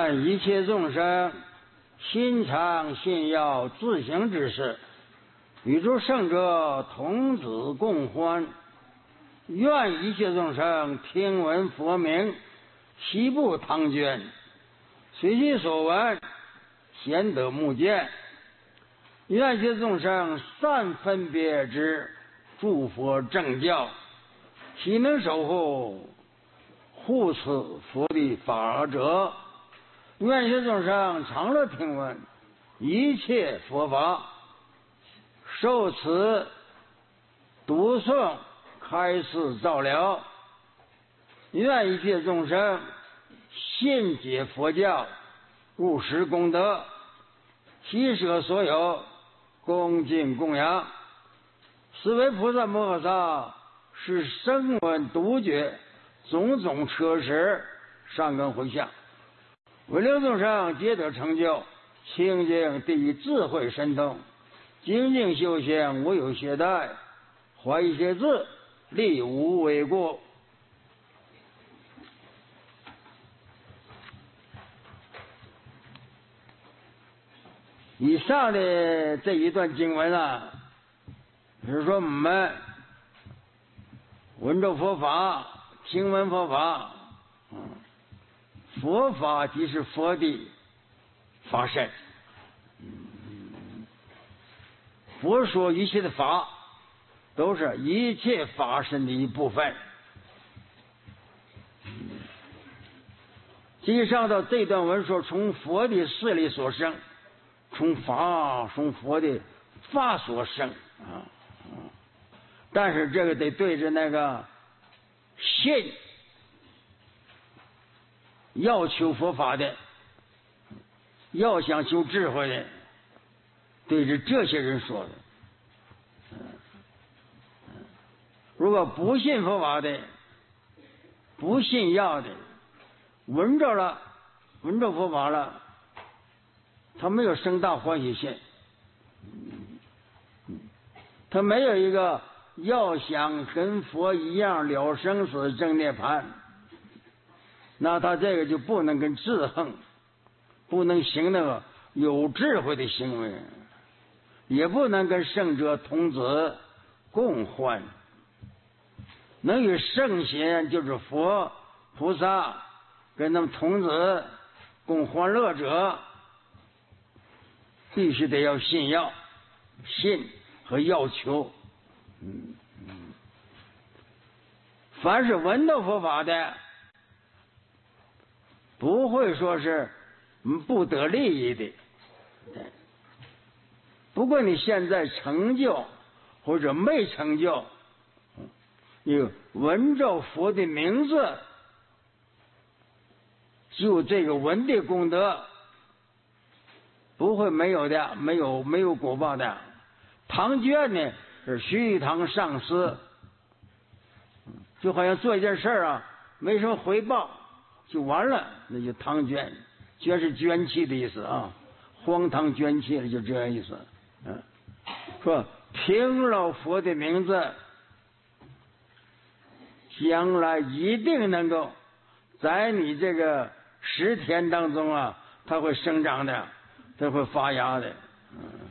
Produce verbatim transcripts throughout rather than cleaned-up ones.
愿一切众生心常信要自行之事，与诸圣者童子共欢。愿一切众生听闻佛名，悉不唐捐，随其所闻，贤得目见。愿一切众生善分别之诸佛正教，悉能守护护持佛的法者。愿一切众生常乐听闻一切佛法，受持读诵开示照料。愿一切众生信解佛教，务实功德，悉舍所有，恭敬供养。是为菩萨摩诃萨是声闻独觉种种车识善根回向，为令众生皆得成就清净第一智慧神通，精进修行无有懈怠，怀一切智力无为过。以上的这一段经文啊，就是说我们闻着佛法，听闻佛法，嗯，佛法即是佛的法身，佛说一切的法都是一切法身的一部分。接上到这段文说，从佛的势力所生，从法从佛的法所生啊，但是这个得对着那个信要求佛法的，要想求智慧的，对着这些人说的。如果不信佛法的，不信要的，闻着了，闻着佛法了，他没有生大欢喜心，他没有一个要想跟佛一样了生死证涅槃，那他这个就不能跟智恒，不能行那个有智慧的行为，也不能跟圣者童子共欢。能与圣贤就是佛菩萨跟他们童子共欢乐者，必须得要信要信和要求。嗯嗯，凡是闻到佛法的，不会说是不得利益的。不过你现在成就或者没成就，你闻着佛的名字，就这个闻的功德不会没有的，没有没有果报的。唐捐呢是虚堂上司，就好像做一件事啊，没什么回报就完了，那就唐捐，捐是捐弃的意思啊，荒唐捐弃了，就这样意思。嗯，说听了佛的名字，将来一定能够在你这个十天当中啊，它会生长的，它会发芽的。嗯，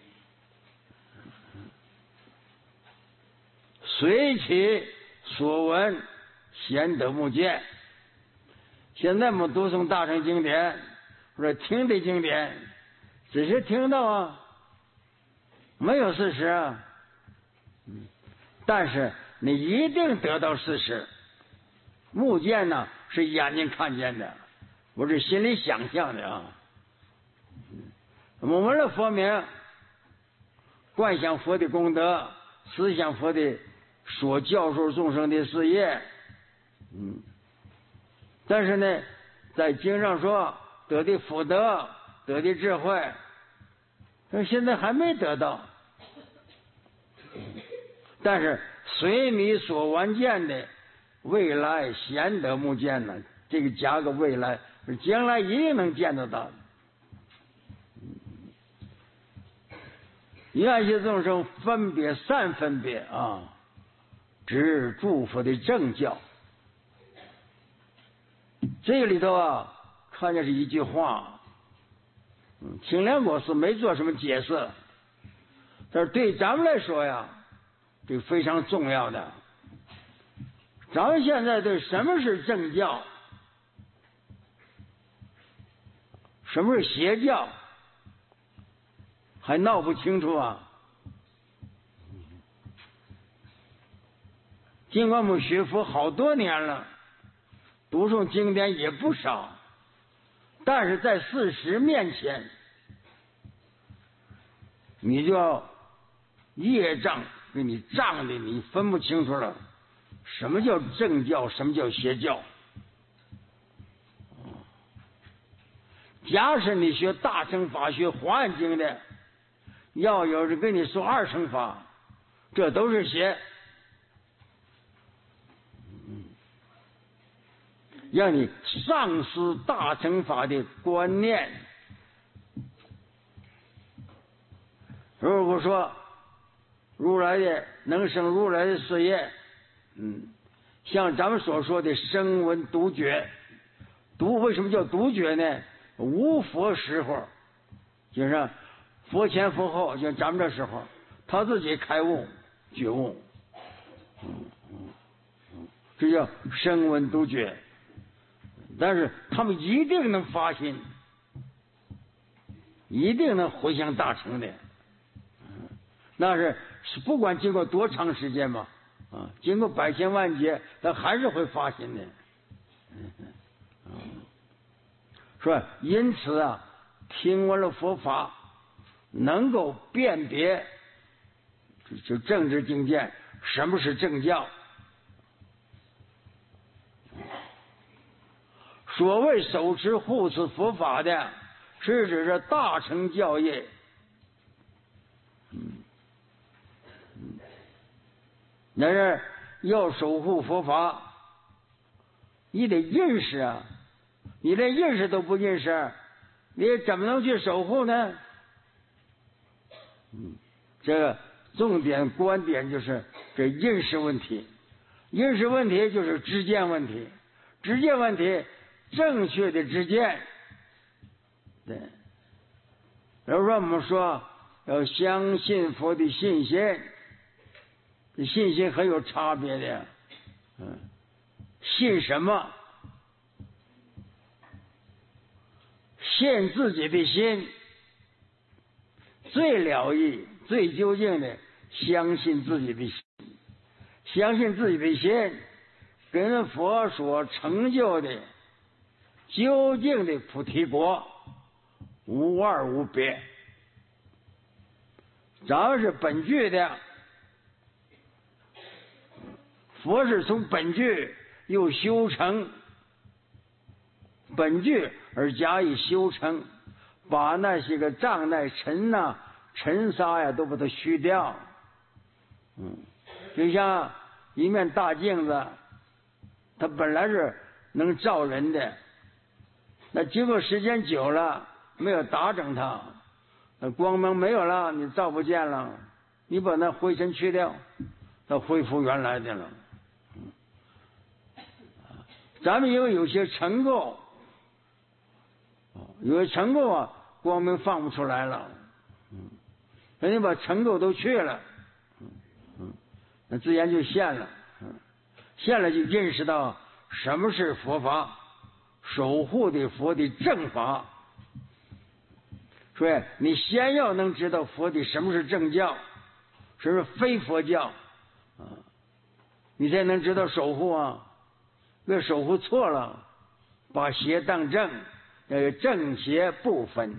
随其所闻，贤得目见。现在我们读诵大乘经典或者听的经典，只是听到啊，没有事实啊。嗯，但是你一定得到事实。目见呢是眼睛看见的，不是心里想象的啊。我们的佛名，观想佛的功德，思想佛的所教授众生的事业。嗯，但是呢，在经上说得的福德，得的智慧，但现在还没得到。但是随你所闻见的，未来贤得目见呢，这个加个未来，将来一定能见得到。愿一切众生分别善分别啊，执诸佛的正教。这个里头啊， 看见是一句话。嗯，清凉国师没做什么解释，但是对咱们来说呀，这非常重要的。咱们现在对什么是正教，什么是邪教，还闹不清楚啊。尽管我们学佛好多年了，读诵经典也不少，但是在事实面前，你就要业障给你障的，你分不清楚了，什么叫正教，什么叫邪教。假使你学大乘法学华严经的，要有人跟你说二乘法，这都是邪，让你丧失大乘法的观念。如果说如来的能生如来的事业，嗯，像咱们所说的声闻独觉，独为什么叫独觉呢？无佛时候，就是佛前佛后，像咱们这时候，他自己开悟觉悟，嗯嗯嗯，这叫声闻独觉。但是他们一定能发心，一定能回向大乘的，那是不管经过多长时间嘛，啊，经过百千万劫，他还是会发心的。说因此啊，听闻了佛法，能够辨别就政治境界什么是正教。所谓手持护持佛法的，是指着大乘教业。嗯嗯，那是要守护佛法，你得认识啊！你连认识都不认识，你怎么能去守护呢？嗯，这个重点观点就是这认识问题，认识问题就是知见问题，知见问题。正确的知见，对。比如说我们说要相信佛的信心，这信心很有差别的。嗯，信什么？信自己的心，最了义、最究竟的相信自己的心，相信自己的心跟佛所成就的究竟的菩提国无二无别。咱们是本具的，佛是从本具又修成，本具而加以修成，把那些个障碍尘呐、尘沙呀都把它去掉。嗯，就像一面大镜子，它本来是能照人的，那经过时间久了，没有打整它，那光芒没有了，你照不见了，你把那灰尘去掉，它恢复原来的了。咱们因为有些尘垢，有些尘垢啊，光明放不出来了，人家把尘垢都去了，那自然就现了，现了就认识到什么是佛法，守护的佛的正法。所以你先要能知道佛的什么是正教，什么是非佛教，你才能知道守护啊。别守护错了，把邪当正，要有正邪不分。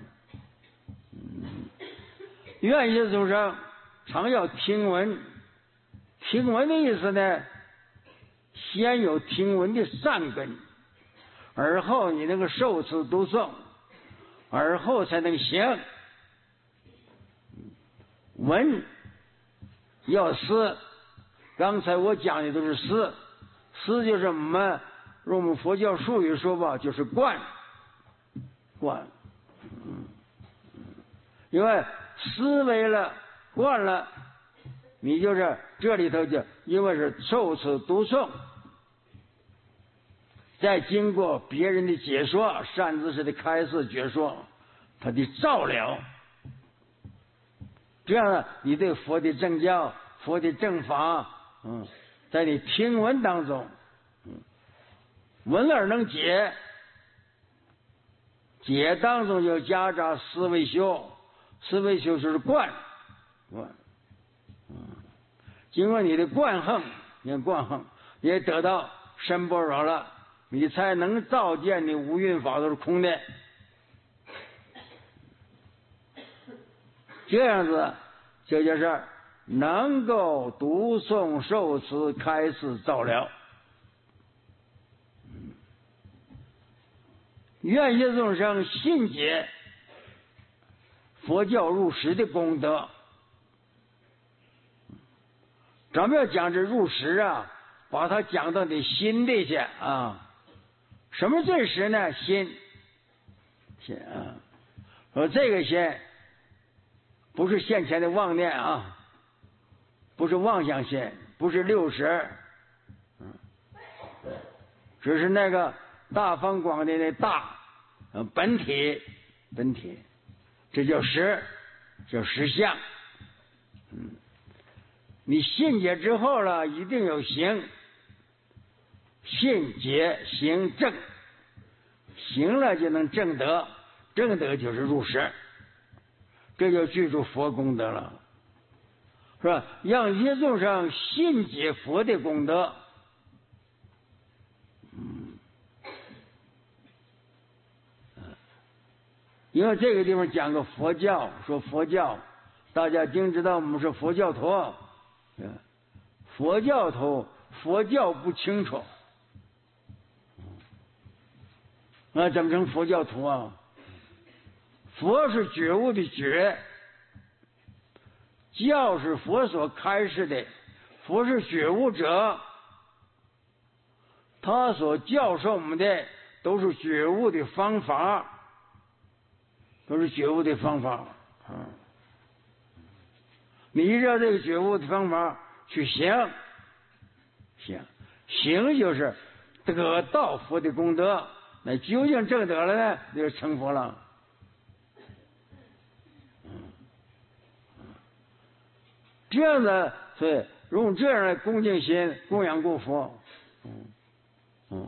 愿意众生常要听闻，听闻的意思呢，先有听闻的善根，而后你那个受持读诵，而后才能行。闻要思，刚才我讲的都是思，思就是我们用我们佛教术语说吧，就是观，观，嗯，因为思维了，观了，你就是这里头就因为是受持读诵， 再经过别人的解说，善知识的开示解说，他的照料，这样呢，你对佛的正教、佛的正法，嗯，在你听闻当中，嗯，闻而能解，解当中就夹杂思维修，思维修就是观，观，嗯，经过你的观行，你看观行也得到深般若了，你才能照见你五蕴法都是空的。这样子，这就是能够读诵受持开示照料。愿一切众生信解佛教入实的功德。咱们要讲这入实啊，把它讲到你心里去啊。什么最实呢？心，心啊。说这个心不是现前的妄念啊，不是妄想心，不是六识，嗯，只是那个大方广的那大本体，本体，这叫实，叫实相。嗯，你信解之后了，一定有行，信解行正，行了就能正德，正德就是入实，这就具足佛功德了，是吧？让一切众生信解佛的功德。嗯，因为这个地方讲个佛教，说佛教，大家已经知道我们是佛教徒，佛教徒佛教不清楚，那怎么成佛教徒啊？佛是觉悟的觉，教是佛所开示的，佛是觉悟者，他所教授我们的都是觉悟的方法，都是觉悟的方法。嗯，你依照这个觉悟的方法去行，行行就是得到佛的功德。那究竟证得了呢？就成佛了。这样的，所以用这样的恭敬心供养供佛。嗯嗯，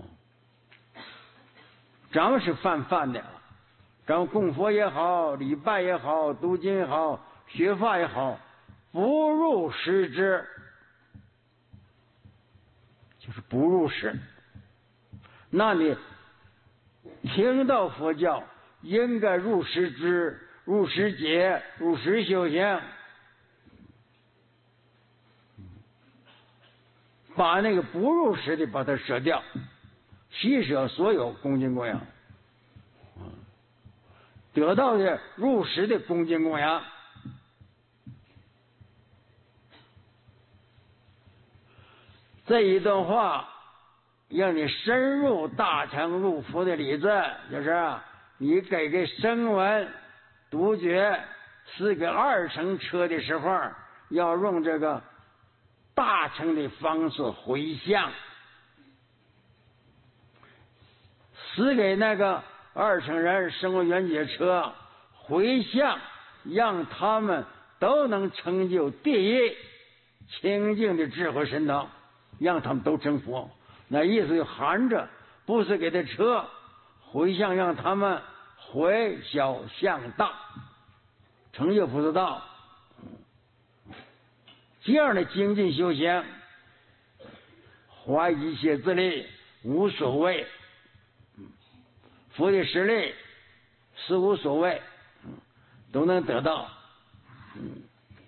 咱们是泛泛的，咱们供佛也好，礼拜也好，读经也好，学法也好，不入实之，就是不入实。那你听到佛教，应该入实知，入实解，入实修行，把那个不入实的把它舍掉，弃舍所有恭敬供养，得到的入实的恭敬供养。这一段话让你深入大乘入佛的理子，就是你给个声闻独觉是个二乘车的时候，要用这个大乘的方式回向，是给那个二乘人生活缘觉车回向，让他们都能成就第一清净的智慧神道，让他们都成佛。那意思就含着，不是给他车回向，让他们回小向大，成就菩萨道。这样的精进修行，花一切之力无所谓，佛的实力是无所谓，都能得到。嗯，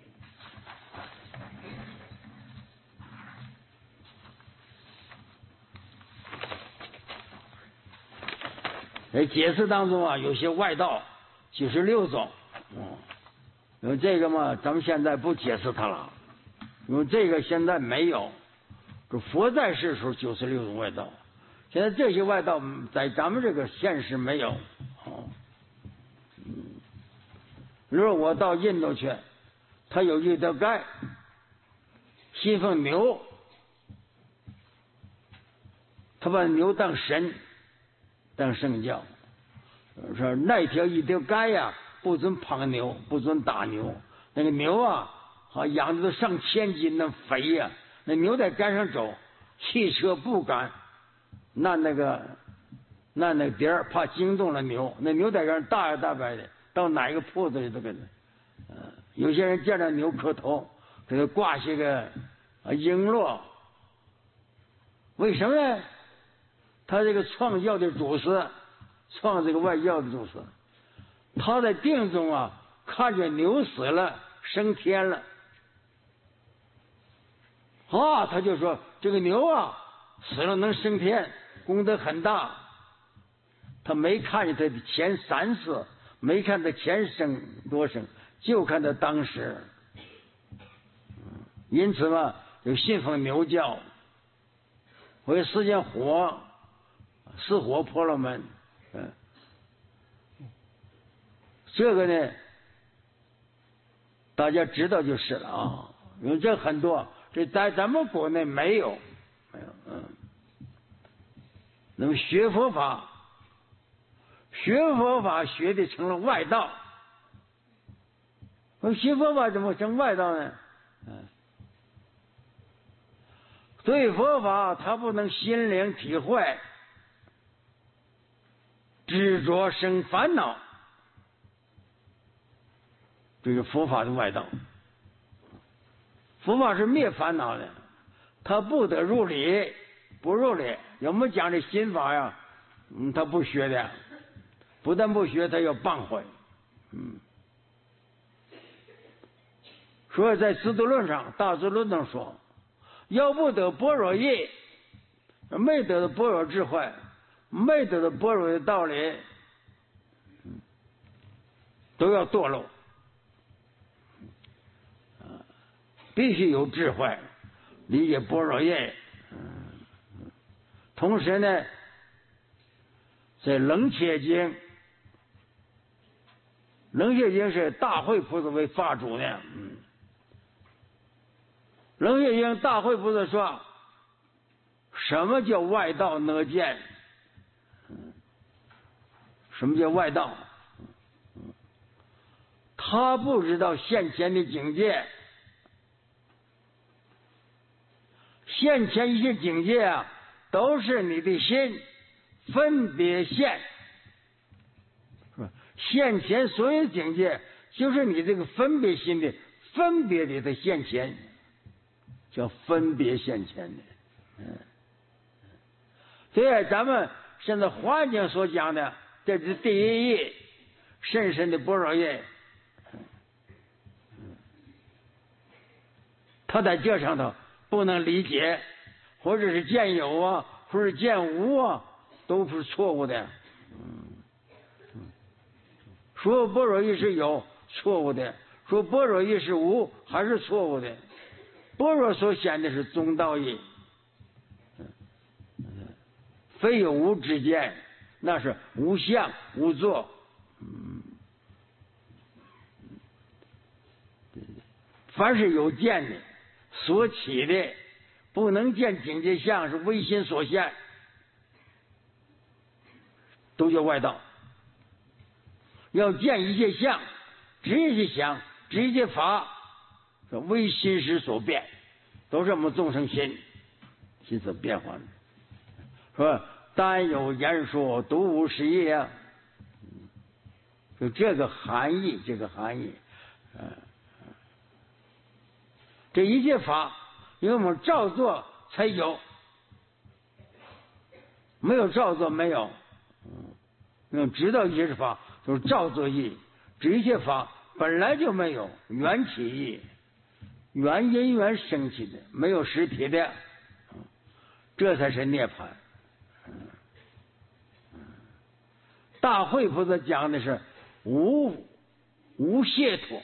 在解释当中啊，有些外道九十六种，嗯，因为这个嘛，咱们现在不解释它了，因为这个现在没有，这佛在世时候九十六种外道，现在这些外道在咱们这个现实没有。哦，嗯，比如说我到印度去，他有一道盖，信奉牛， 他把牛当神，当圣教，说那条一条街呀，不准碰牛，不准打牛。那个牛啊，好养的都上千斤，那肥呀、啊，那牛在街上走，汽车不敢拿那个拿那个点儿，怕惊动了牛。那牛在街上大摇大摆的，到哪一个铺子里都给他。呃，有些人见着牛磕头，给他挂些个啊璎珞。为什么呢？他这个创教的祖师，创这个外教的祖师，他在定中啊，看见牛死了，升天了，啊，他就说这个牛啊死了能升天，功德很大。他没看见他的前三世，没看他前生多生，就看他当时。因此嘛，就信奉牛教。为世间火，失火婆罗门，嗯，这个呢，大家知道就是了啊。因为这很多，这在咱们国内没有，没有，嗯。那么学佛法，学佛法学的成了外道。那学佛法怎么成外道呢？嗯。对佛法，他不能心灵体会，执着生烦恼，这是佛法的外道。佛法是灭烦恼的，他不得入理，不入理。我们讲这心法呀，嗯，他不学的，不但不学，他要谤毁。嗯，所以在《智度论》上，《大智论》中说。要不得般若意，没得的般若智慧，没得的般若的道理，都要堕落。必须有智慧，理解般若意。同时呢，在《楞伽经》，《楞伽经》是大慧菩萨为法主的。嗯。楞伽经大慧菩萨说，什么叫外道哪见？什么叫外道？他不知道现前的境界，现前一些境界啊，都是你的心分别现，是吧？现前所有境界，就是你这个分别心的分别里的现前。叫分别现前的，嗯，所以咱们现在环境所讲的，这是第一义，深深的般若义。他在这上头不能理解，或者是见有啊，或者见无啊，都是错误的。嗯，说般若义是有，错误的；说般若义是无，还是错误的。般若所显的是中道义，非有无之见，那是无相无作。嗯，凡是有见的，所起的，不能见境界相，是唯心所现，都叫外道。要见一切相，知一切相，知一切法。为心识所变，都是我们众生心心所变化的。说单有言说，独无实义啊，就这个含义，这个含义。嗯，这一切法，因为我们照做才有，没有照做没有。嗯，用知道一切法，就是照做义。这一切法本来就没有缘起义。缘因缘生起的，没有实体的，这才是涅槃。大慧菩萨讲的是无无解脱，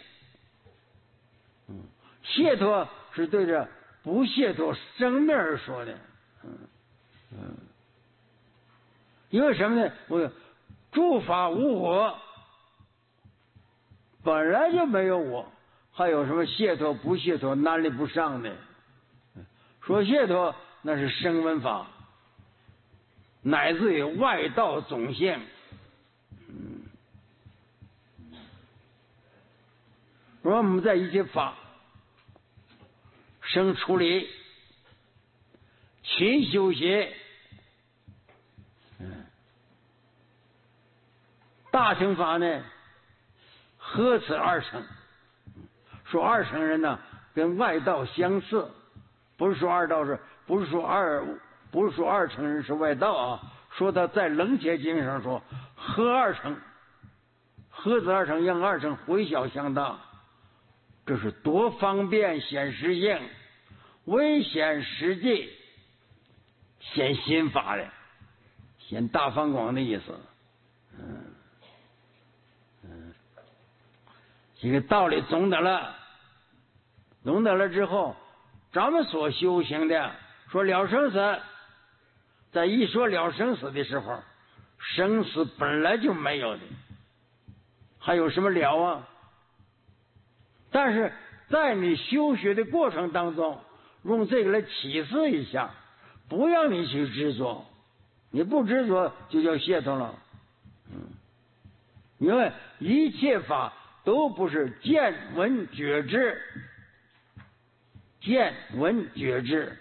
解脱是对着不解脱生命而说的。嗯嗯，因为什么呢？我诸法无我，本来就没有我。还有什么解脱不解脱，难离不上的？说解脱那是声闻法， 乃至于外道种性。嗯，我们在一切法生处理，勤修习，嗯，大乘法呢，何此二乘？说二乘人呢，跟外道相似，不是说二道是，不是说二，不是说二乘人是外道啊。说他在楞伽经上说，合二乘，合子二乘，让二乘回小相当，这是多方便显实性，唯显实际，显心法的，显大方广的意思。嗯嗯，这个道理懂得了，懂得了之后，咱们所修行的，说了生死。在一说了生死的时候，生死本来就没有的，还有什么了啊？但是在你修学的过程当中，用这个来启示一下，不让你去执着，你不执着就叫解脱了。嗯，因为一切法都不是见闻觉知，见闻觉知。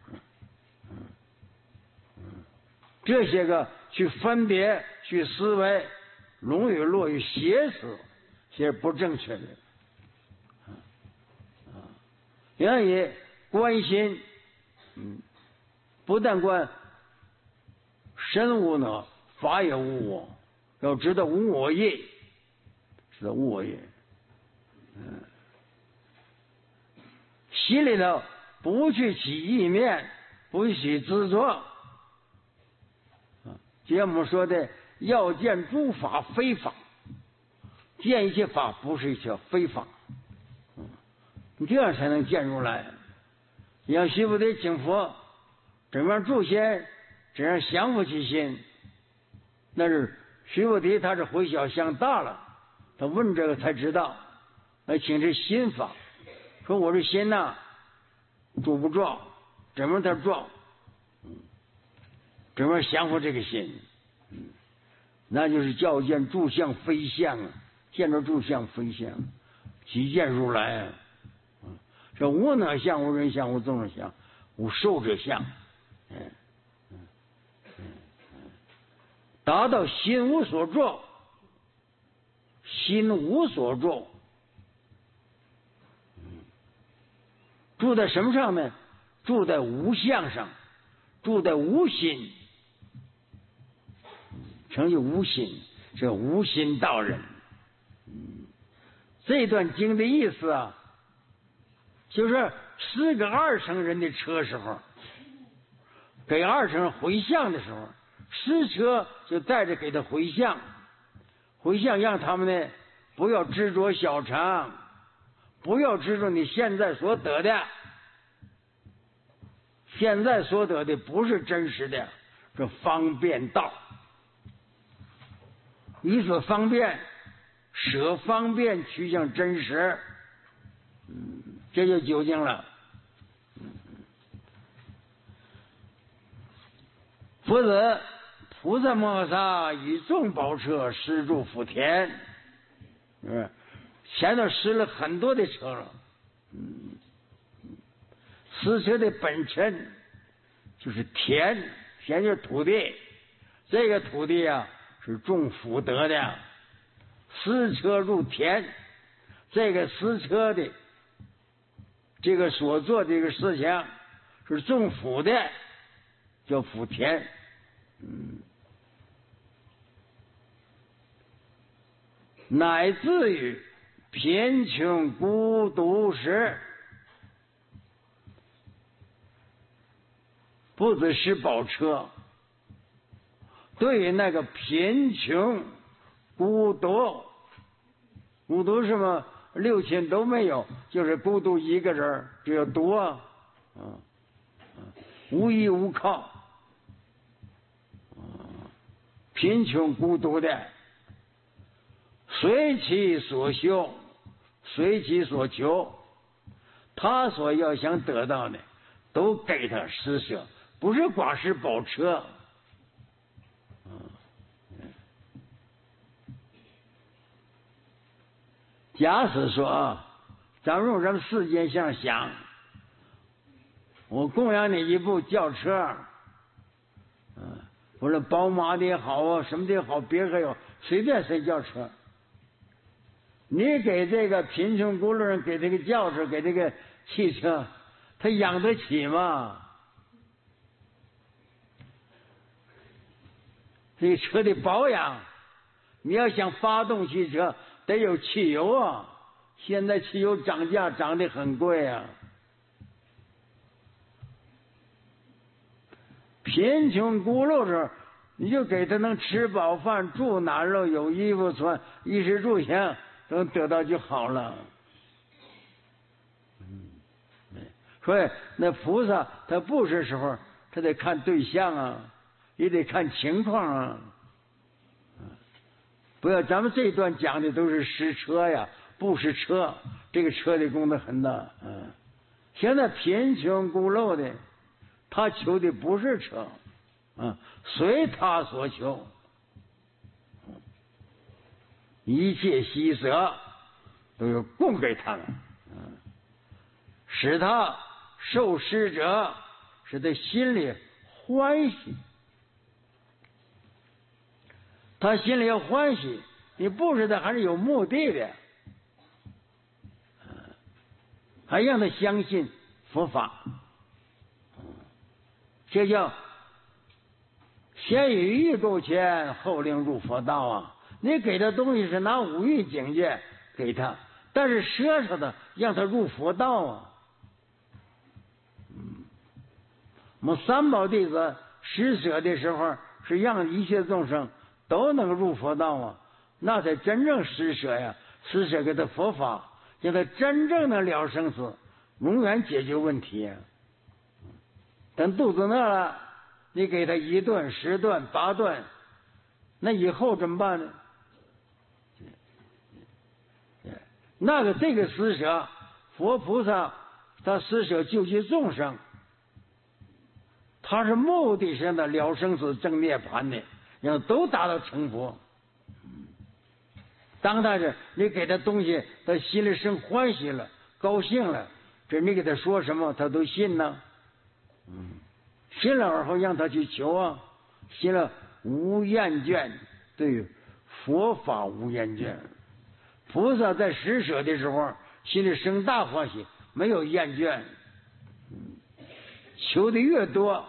这些个去分别、去思维，容易落于邪思，些不正确的。啊，愿意关心，嗯，不但关身无呢，法也无我，要知道无我业，知道无我业。嗯，心里头不去起意念，不去执着。节目说的要见诸法非法，见一切法不是一切非法，嗯，你这样才能见出来。你要须不得请佛，怎么样住先，怎样降伏其心，那是须不得他是回小向大了，他问这个才知道，来请这心法，说我这心呐、啊，住不住，怎么他住？嗯，怎么降服这个心？嗯，那就是叫见诸相非相啊，见着诸相非相，即见如来啊。嗯，这无我相、无人相、无众生相、无寿者相，嗯嗯嗯嗯，达到心无所住，心无所住，嗯，住在什么上呢？住在无相上，住在无心。成就无心，这无心道人。嗯，这段经的意思啊，就是十个二乘人的车时候，给二乘人回向的时候，十车就带着给他回向，回向让他们呢不要执着小乘，不要执着你现在所得的，现在所得的不是真实的，这方便道。以所方便，舍方便趋向真实，嗯，这就究竟了。否则，菩萨摩诃萨以众宝车施诸福田，是不是？前头施了很多的车了，嗯，施车的本身就是田，田就是土地，这个土地啊。是种福德的，施车入田，这个施车的这个所做的这个事情是种福的，叫福田。嗯，乃至于贫穷孤独时，不只是宝车。对于那个贫穷、孤独，孤独什么六亲都没有，就是孤独一个人，只有独啊，啊，无依无靠，啊，贫穷孤独的，随其所修，随其所求，他所要想得到的，都给他施舍，不是光是宝车。 假使说啊，咱们用咱们世间上想，我供养你一部轿车，嗯，或者宝马的也好啊，什么的也好，别克有随便谁轿车，你给这个贫穷孤陋人给这个轿车，给这个汽车，他养得起吗？这个车的保养，你要想发动汽车，得有汽油啊。现在汽油涨价涨得很贵啊。贫穷孤陋者，你就给他能吃饱饭、住暖肉、有衣服穿，衣食住行都得到就好了。嗯，所以那菩萨他不是时候，他得看对象啊。也得看情况啊，不要咱们这一段讲的都是实车呀，不是车，这个车的功德很大。嗯，现在贫穷孤陋的，他求的不是车，嗯，随他所求，一切喜舍都有供给他们，嗯，使他受施者，使他心里欢喜。他心里要欢喜，你布施的还是有目的的，还让他相信佛法，这叫先以欲购钱，后令入佛道啊！你给他东西是拿五欲境界给他，但是舍舍的让他入佛道啊！我们三宝弟子施舍的时候，是让一切众生都能入佛道啊，那才真正施舍呀！施舍给他佛法，让他真正的了生死，永远解决问题呀。等肚子饿了，你给他一顿、十顿、八顿，那以后怎么办呢？那个这个施舍，佛菩萨他施舍救济众生，他是目的上的了生死、正涅槃的。要都达到成佛，当他是你给他东西，他心里生欢喜了，高兴了，这你给他说什么，他都信呢。嗯，信了而后让他去求啊，信了无厌倦，对佛法无厌倦。菩萨在施舍的时候，心里生大欢喜，没有厌倦。嗯，求的越多，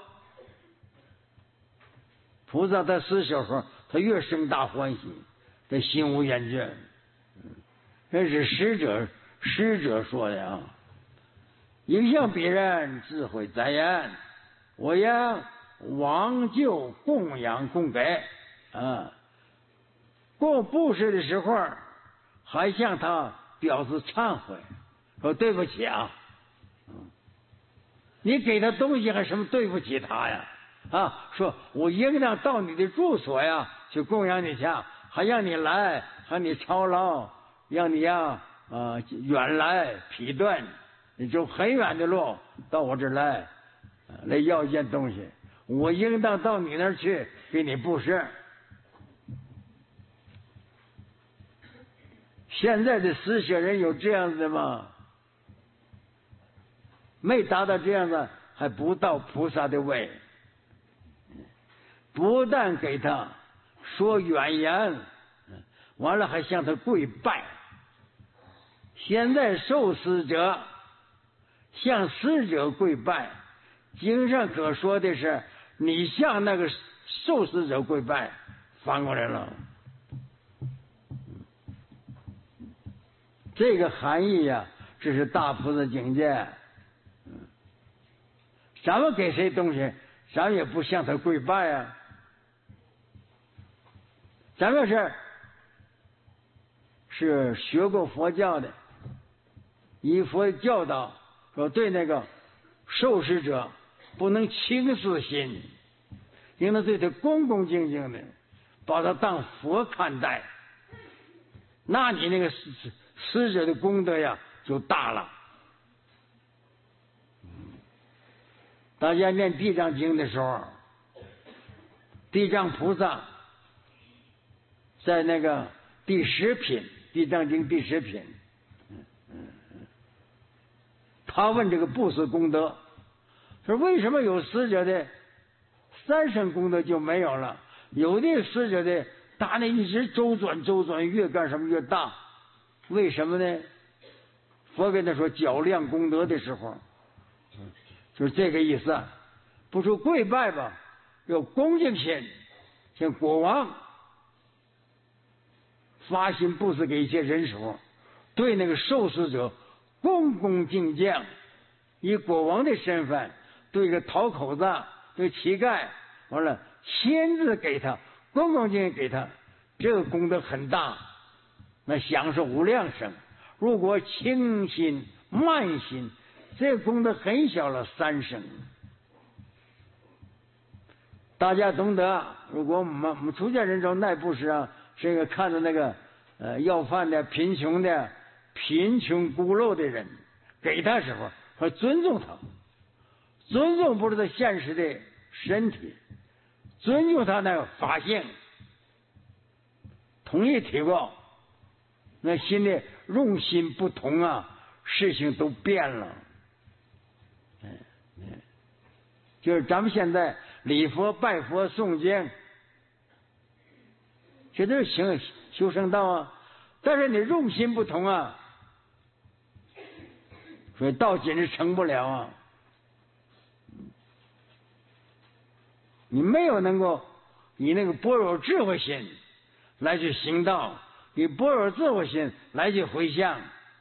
菩萨在施舍时候，他越生大欢喜，他心无厌倦。这是施者施者说的啊。影响别人，智慧在言，我言往就供养供给啊。供布施的时候，还向他表示忏悔，说对不起啊。你给他东西还什么对不起他呀？啊，说我应当到你的住所呀，去供养你去，还让你来，还你操劳，让你呀啊、呃、远来疲顿，你走很远的路到我这儿来，来要一件东西，我应当到你那儿去给你布施。现在的施舍人有这样子的吗？没达到这样的，还不到菩萨的位。不但给他说远言，完了还向他跪拜。现在受施者向施者跪拜，经上可说的是你向那个受施者跪拜，翻过来了。这个含义呀、啊，这是大菩萨境界。咱们给谁东西，咱也不向他跪拜啊。咱们是是学过佛教的，以佛教导说，对那个受施者不能轻视心，应当对他恭恭敬敬的，把他当佛看待。那你那个施施者的功德呀就大了。大家念地藏经的时候，地藏菩萨在那个第十品地藏经第十品。他问这个布施功德，说为什么有死者的三生功德就没有了？有的死者的大呢一直周转周转，越干什么越大，为什么呢？佛跟他说较量功德的时候，就是这个意思。不说跪拜吧，有恭敬心，像国王发心布施给一些人时候，对那个受施者恭恭敬敬，以国王的身份对一个讨口子、对乞丐，完了亲自给他恭恭敬敬给他，这个功德很大，那享受无量生。如果轻心慢心，这个功德很小了，三生。大家懂得，如果我们我们出家人中耐布施啊，这个看着那个呃要饭的、贫穷的、贫穷孤陋的人，给他时候要尊重他，尊重不是他现实的身体，尊重他那个法性，同意提高，那心里用心不同啊，事情都变了。嗯嗯，就是咱们现在礼佛、拜佛、诵经，这都是行修圣道啊。但是你用心不同啊，所以道紧是成不了啊。你没有能够以那个般若智慧心来去行道，以般若智慧心来去回向，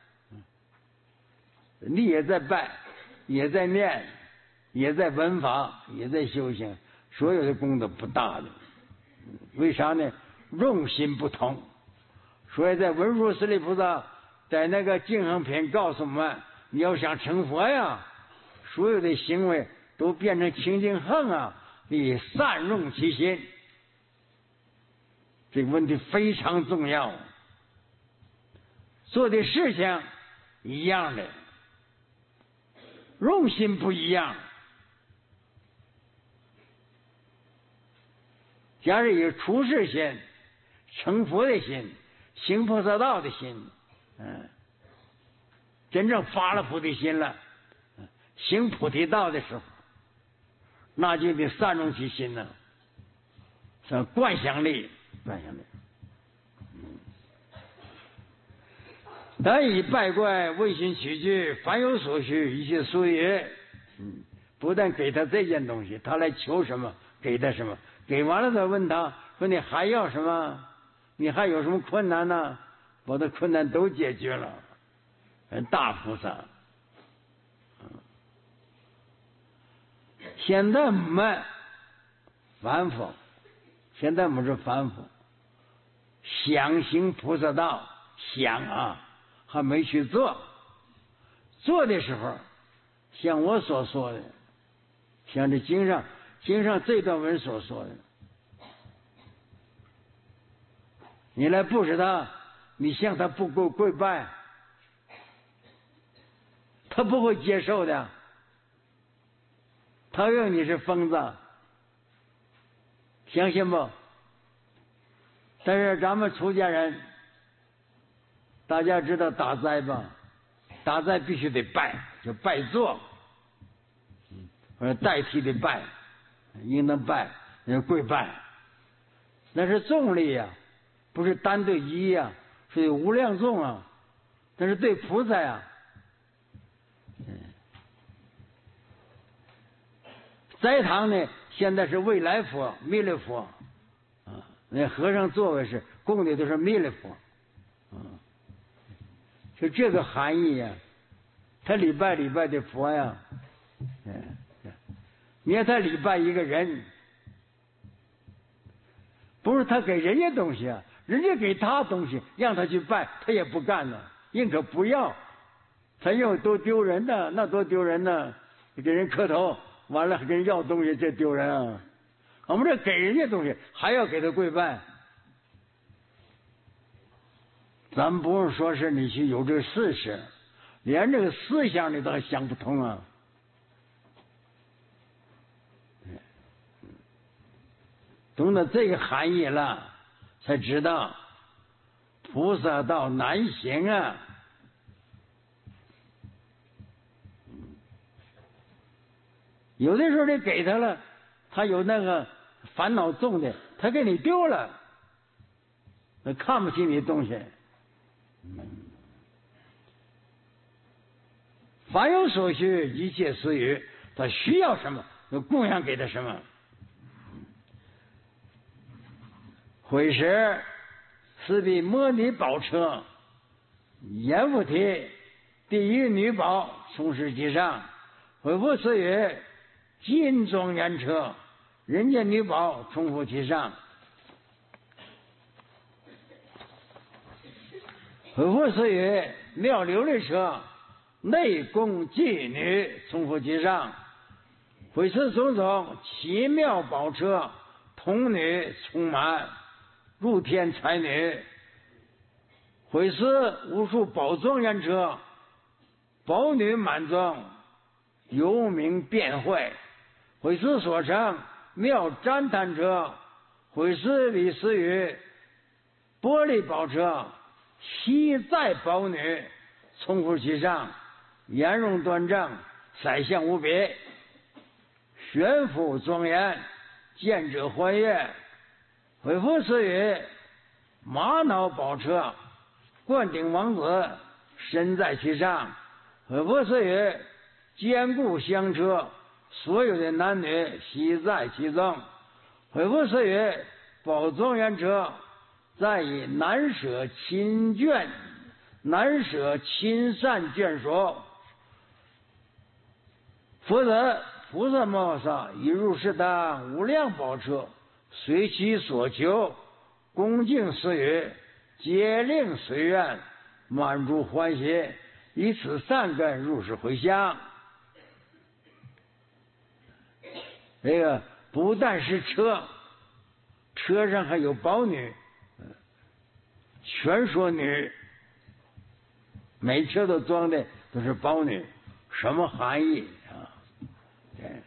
你也在拜，也在念，也在闻法，也在修行，所有的功德不大的。为啥呢？用心不同。所以在文殊师利菩萨在那个净行品告诉我们，你要想成佛呀，所有的行为都变成清净恨啊，你善用其心。这个问题非常重要，做的事情一样的，用心不一样。假如有出世心、成佛的心、行菩萨道的心，嗯，真正发了菩提心了，行菩提道的时候，那就得善用其心呢，是观想力，观想力。但以拜怪问心起居，凡有所需，一切所也。嗯，不但给他这件东西，他来求什么，给他什么。给完了再问他说：“你还要什么？你还有什么困难呢？”我的困难都解决了。大菩萨。现在我们凡夫，现在我们是凡夫，想行菩萨道，想啊，还没去做。做的时候，像我所说的，像这经上经上这段文所说的，你来布施他，你向他不跪跪拜，他不会接受的，他认为你是疯子，相信不？但是咱们出家人，大家知道打斋吧？打斋必须得拜，就拜坐，或者代替的拜，应当拜，那是跪拜，那是众力呀、啊，不是单对一呀、啊，是有无量众啊，那是对菩萨呀、啊。斋堂呢，现在是未来佛、弥勒佛啊，那和尚座位是供的都是弥勒佛啊，就这个含义呀、啊。他礼拜礼拜的佛呀，嗯，你看他礼拜一个人，不是他给人家东西啊，人家给他东西，让他去拜，他也不干了，宁可不要，他要多丢人呢，那多丢人呢，给人磕头。完了，跟人要东西，这丢人啊！我们这给人家东西，还要给他跪拜，咱们不用说是你去有这个事实，连这个思想你都还想不通啊！懂得这个含义了，才知道菩萨道难行啊。有的时候你给他了，他有那个烦恼重的，他给你丢了，他看不起你东西。凡有所需，一切施予，他需要什么，就供养给他什么。会时是比摩尼宝车，阎浮提第一女宝从事其上，回复赐予金庄严车，人间女宝重复其上。回复赐予妙琉璃车，内宫妓女重复其上。回赐种种奇妙宝车，童女充满，入天才女。会赐无数宝庄严车，宝女满装，幽冥变会。会赐所成妙旃檀车，会赐李思雨玻璃宝车，西在宝女重复其上，颜容端正，色相无比，悬浮庄严，见者欢悦。回复赐予玛瑙宝车，灌顶王子身在其上。回复赐予坚固香车，所有的男女悉在其中。回复赐予宝庄严车，在以难舍亲眷，难舍亲善眷属。否则菩萨摩诃萨以入世当无量宝车，随其所求，恭敬施予，皆令随愿，满足欢喜，以此善根入世回向。这个不但是车，车上还有宝女，全说女，每车都装的都是宝女，什么含义啊？对，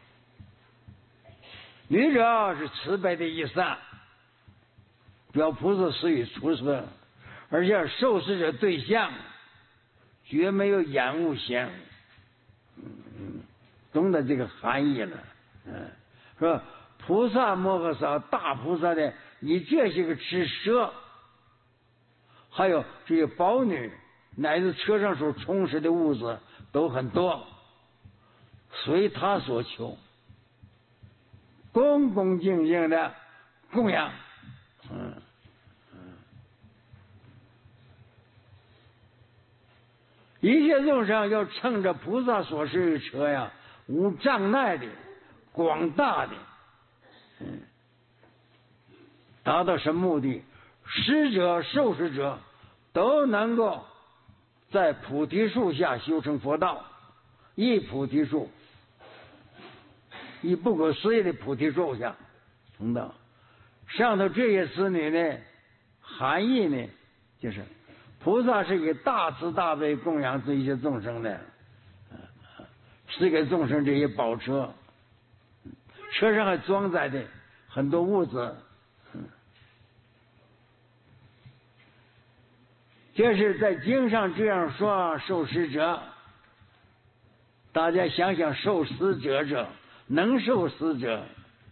女者是慈悲的意思啊，表菩萨施予出世，而且受施者对象绝没有厌恶性，嗯，懂得这个含义了。嗯，说菩萨摩诃萨大菩萨的以这些个吃舍，还有这些宝女，乃至车上所充实的物质都很多，随他所求，恭恭敬敬的供养。嗯嗯，一切众生要乘着菩萨所施的车呀，无障碍的广大的，嗯，达到什么目的？施者受施者都能够在菩提树下修成佛道。一菩提树，一不可思议的菩提树下成道。上头这些子女呢，含义呢，就是菩萨是以大慈大悲供养这些众生的，是给众生这些宝车，车上还装载的很多物质，这是在经上这样说受施者。大家想想，受施者者，能受施者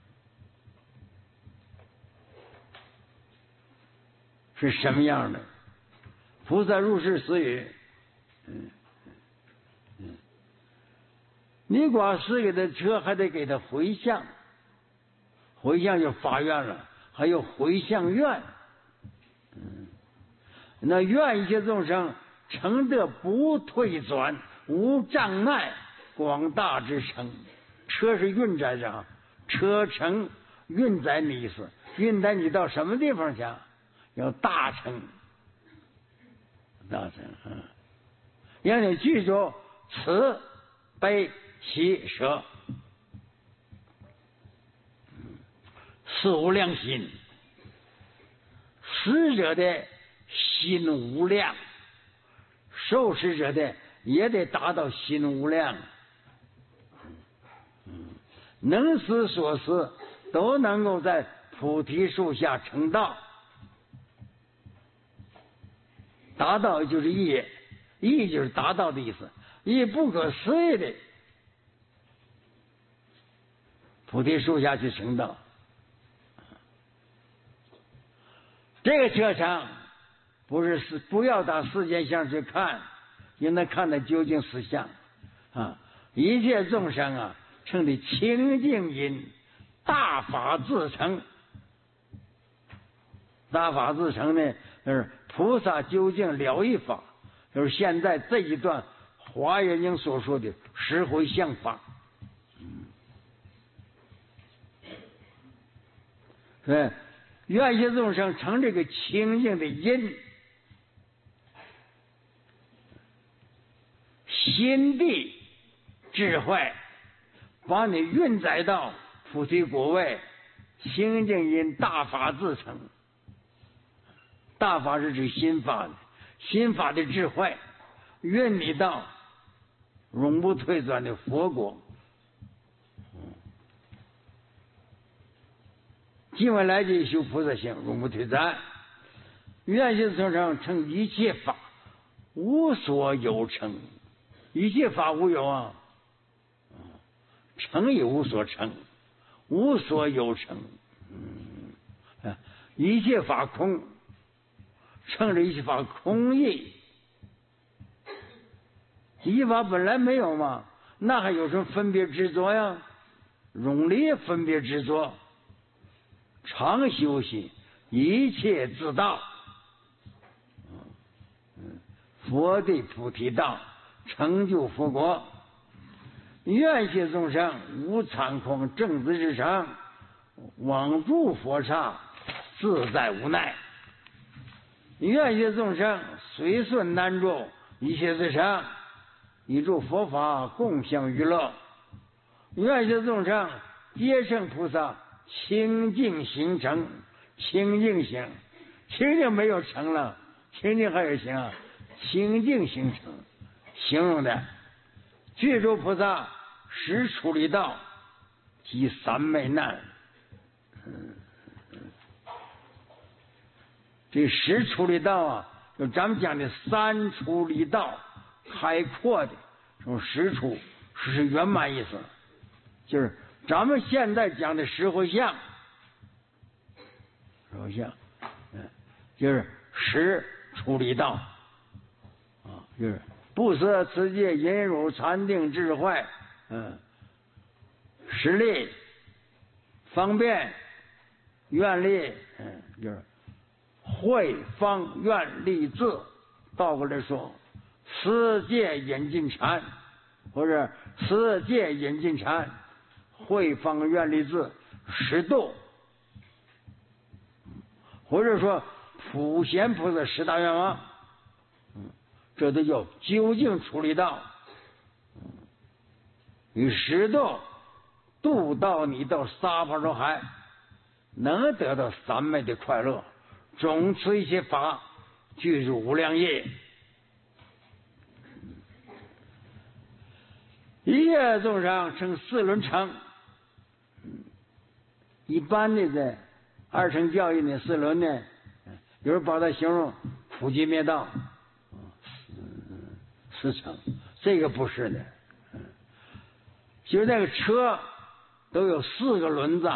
是什么样的？菩萨入世施予，嗯嗯，你光施给他车，还得给他回向，回向就发愿了，还有回向愿。嗯，那愿一切众生成得不退转，无障碍，广大之城。车是运载着，车程运载你意思，运载你到什么地方去？要大乘，大乘啊！让你记住慈悲喜舍四无量心，施者的心无量，受施者的也得达到心无量。能思所思都能够在菩提树下成道。 达到就是义，义就是达到的意思，义不可思议的菩提树下去成道。这个车场不是是不要到世间相去看，应当看的究竟实相啊！一切众生啊，称的清净因，大法自成。大法自成呢，就是菩萨究竟了一法，就是现在这一段华严经所说的十回向法。对，愿一切众生成这个清净的因，心地智慧，把你运载到菩提果位，清净因大法自成。大法是指心法的，心法的智慧，运你到永不退转的佛果。今晚来即修菩萨行，永不退转。愿行众生成一切法，无所有成。一切法无有啊，成也无所成，无所有成。嗯，一切法空。乘着一切法空义，一切法本来没有嘛，那还有什么分别执着呀？永离分别执着，常修习一切自道，佛的菩提道，成就佛国。愿解众生无惭空，正知之成，往住佛刹，自在无奈。愿一切众生随顺难住，一切自成，以助佛法共享娱乐。愿一切众生皆成菩萨清净行成，清净行，清净没有成了，清净还有行啊，清净行成形容的。具足菩萨实处理道及三昧难。嗯，这十处理道啊，就咱们讲的三处理道，开阔的这种十处是圆满意思，就是咱们现在讲的十回向，十回向，嗯，就是十处理道啊，就是不舍持戒忍辱禅定智慧，嗯，实力方便愿力，嗯，就是慧方愿力智，倒过来说，持戒忍进禅，或者持戒忍进禅，慧方愿力智，十度，或者说普贤菩萨十大愿望，嗯，这都叫究竟处理道。与十度度到你到沙盘中海，能得到三昧的快乐，总持一切法，具足无量业。一切众生成四轮乘，一般的在二乘教义呢，四轮呢，有人把它形容普济灭道，四乘，这个不是的。就是那个车都有四个轮子，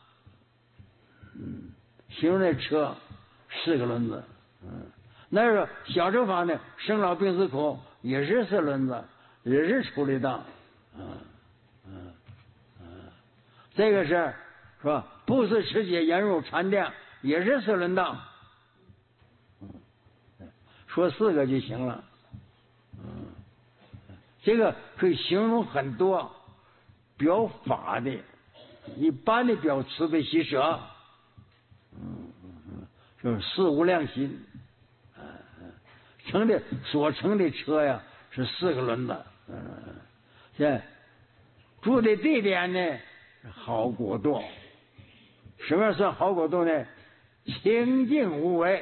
嗯，形容那车四个轮子，嗯，那是小乘法呢，生老病死苦也是四轮子，也是处理道，嗯嗯嗯，这个是是吧？不是持戒忍辱禅定也是四轮道，嗯，说四个就行了，嗯，这个可以形容很多。表法的，一般的表慈悲喜舍，嗯嗯，就是四无量心，嗯嗯，乘的所乘的车呀是四个轮子，嗯，这住的地点呢好国度，什么算好国度呢？清净无为，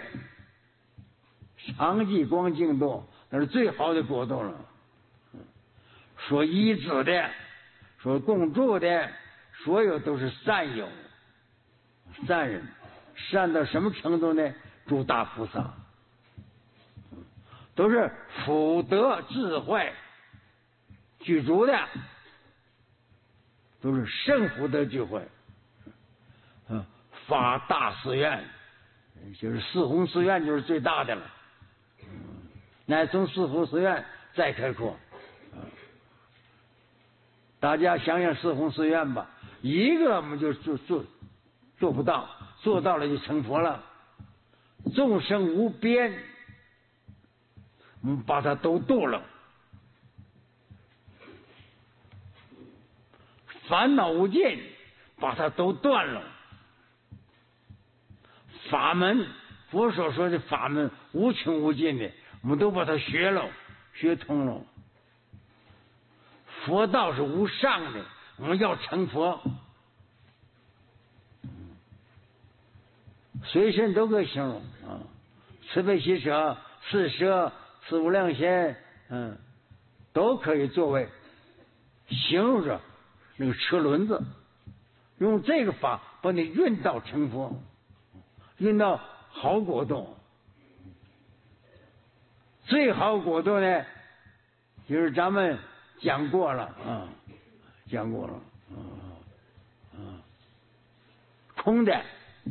常寂光净土，那是最好的国度了。所依止的。所共住的所有都是善友善人，善到什么程度呢？诸大菩萨， 都是福德智慧具足的，都是圣福德聚会。嗯，发大寺院，就是四弘寺院就是最大的了。那从四弘寺院再开阔。大家想想四弘寺院吧，一个我们就做做做不到，做到了就成佛了。众生无边，我们把它都度了；烦恼无尽，把它都断了。法门，佛所说的法门无穷无尽的，我们都把它学了，学通了。佛道是无上的，我们要成佛，随身都可以形容啊。慈悲喜舍、四摄、四无量心，嗯，都可以作为形容着那个车轮子，用这个法把你运到成佛，运到好果度。最好果度呢，就是咱们讲过了啊，讲过了啊啊，空的，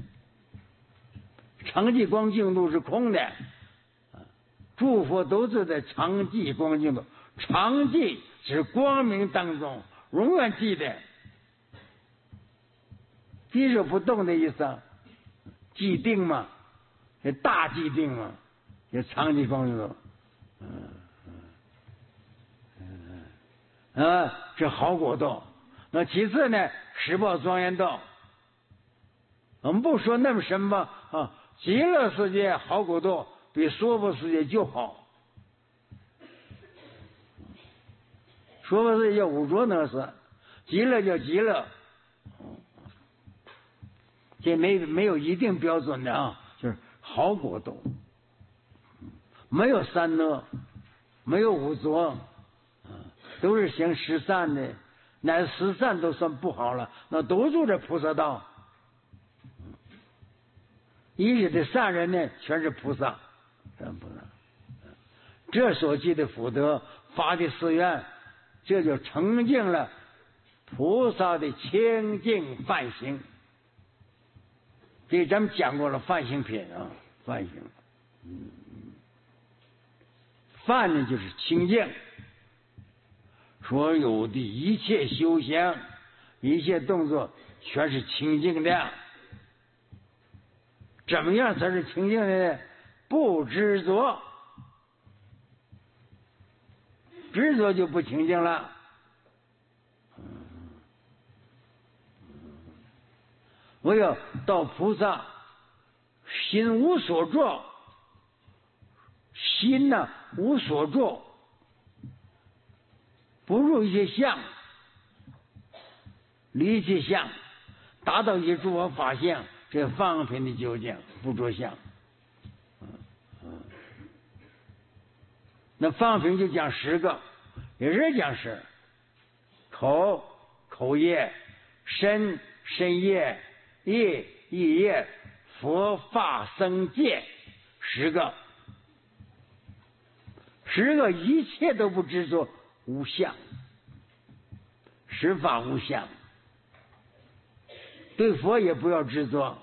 常寂光净土是空的，诸佛都是在常寂光净土，常寂是光明当中，永远记得，记是不动的意思啊，寂定嘛，也大寂定嘛，也常寂光净土，嗯。啊，这好果度。那其次呢，十报庄严道。我们不说那么深吧，啊，极乐世界好果度比娑婆世界就好。娑婆世界叫五浊能事，极乐叫极乐。这没没有一定标准的啊，就是好果度，没有三呢，没有五浊。都是行十善的，乃十善都算不好了，那都住这菩萨道。一日的善人呢，全是菩萨，全菩萨。这所积的福德发的誓愿，这就成就了菩萨的清净梵行。这咱们讲过了，梵行品啊，梵行。嗯，梵呢就是清净。所有的一切修行，一切动作，全是清净的。怎么样才是清净的呢？不执着，执着就不清净了。我要到菩萨心无所着，心呢、啊、无所着。不入一些相，离一些相，达到一些诸法法相，这方品的究竟不着相。嗯嗯，那方品就讲十个，也是讲十：口口业、身身业、意意业、佛法僧戒，十个，十个一切都不执着。无相，十法无相，对佛也不要执着。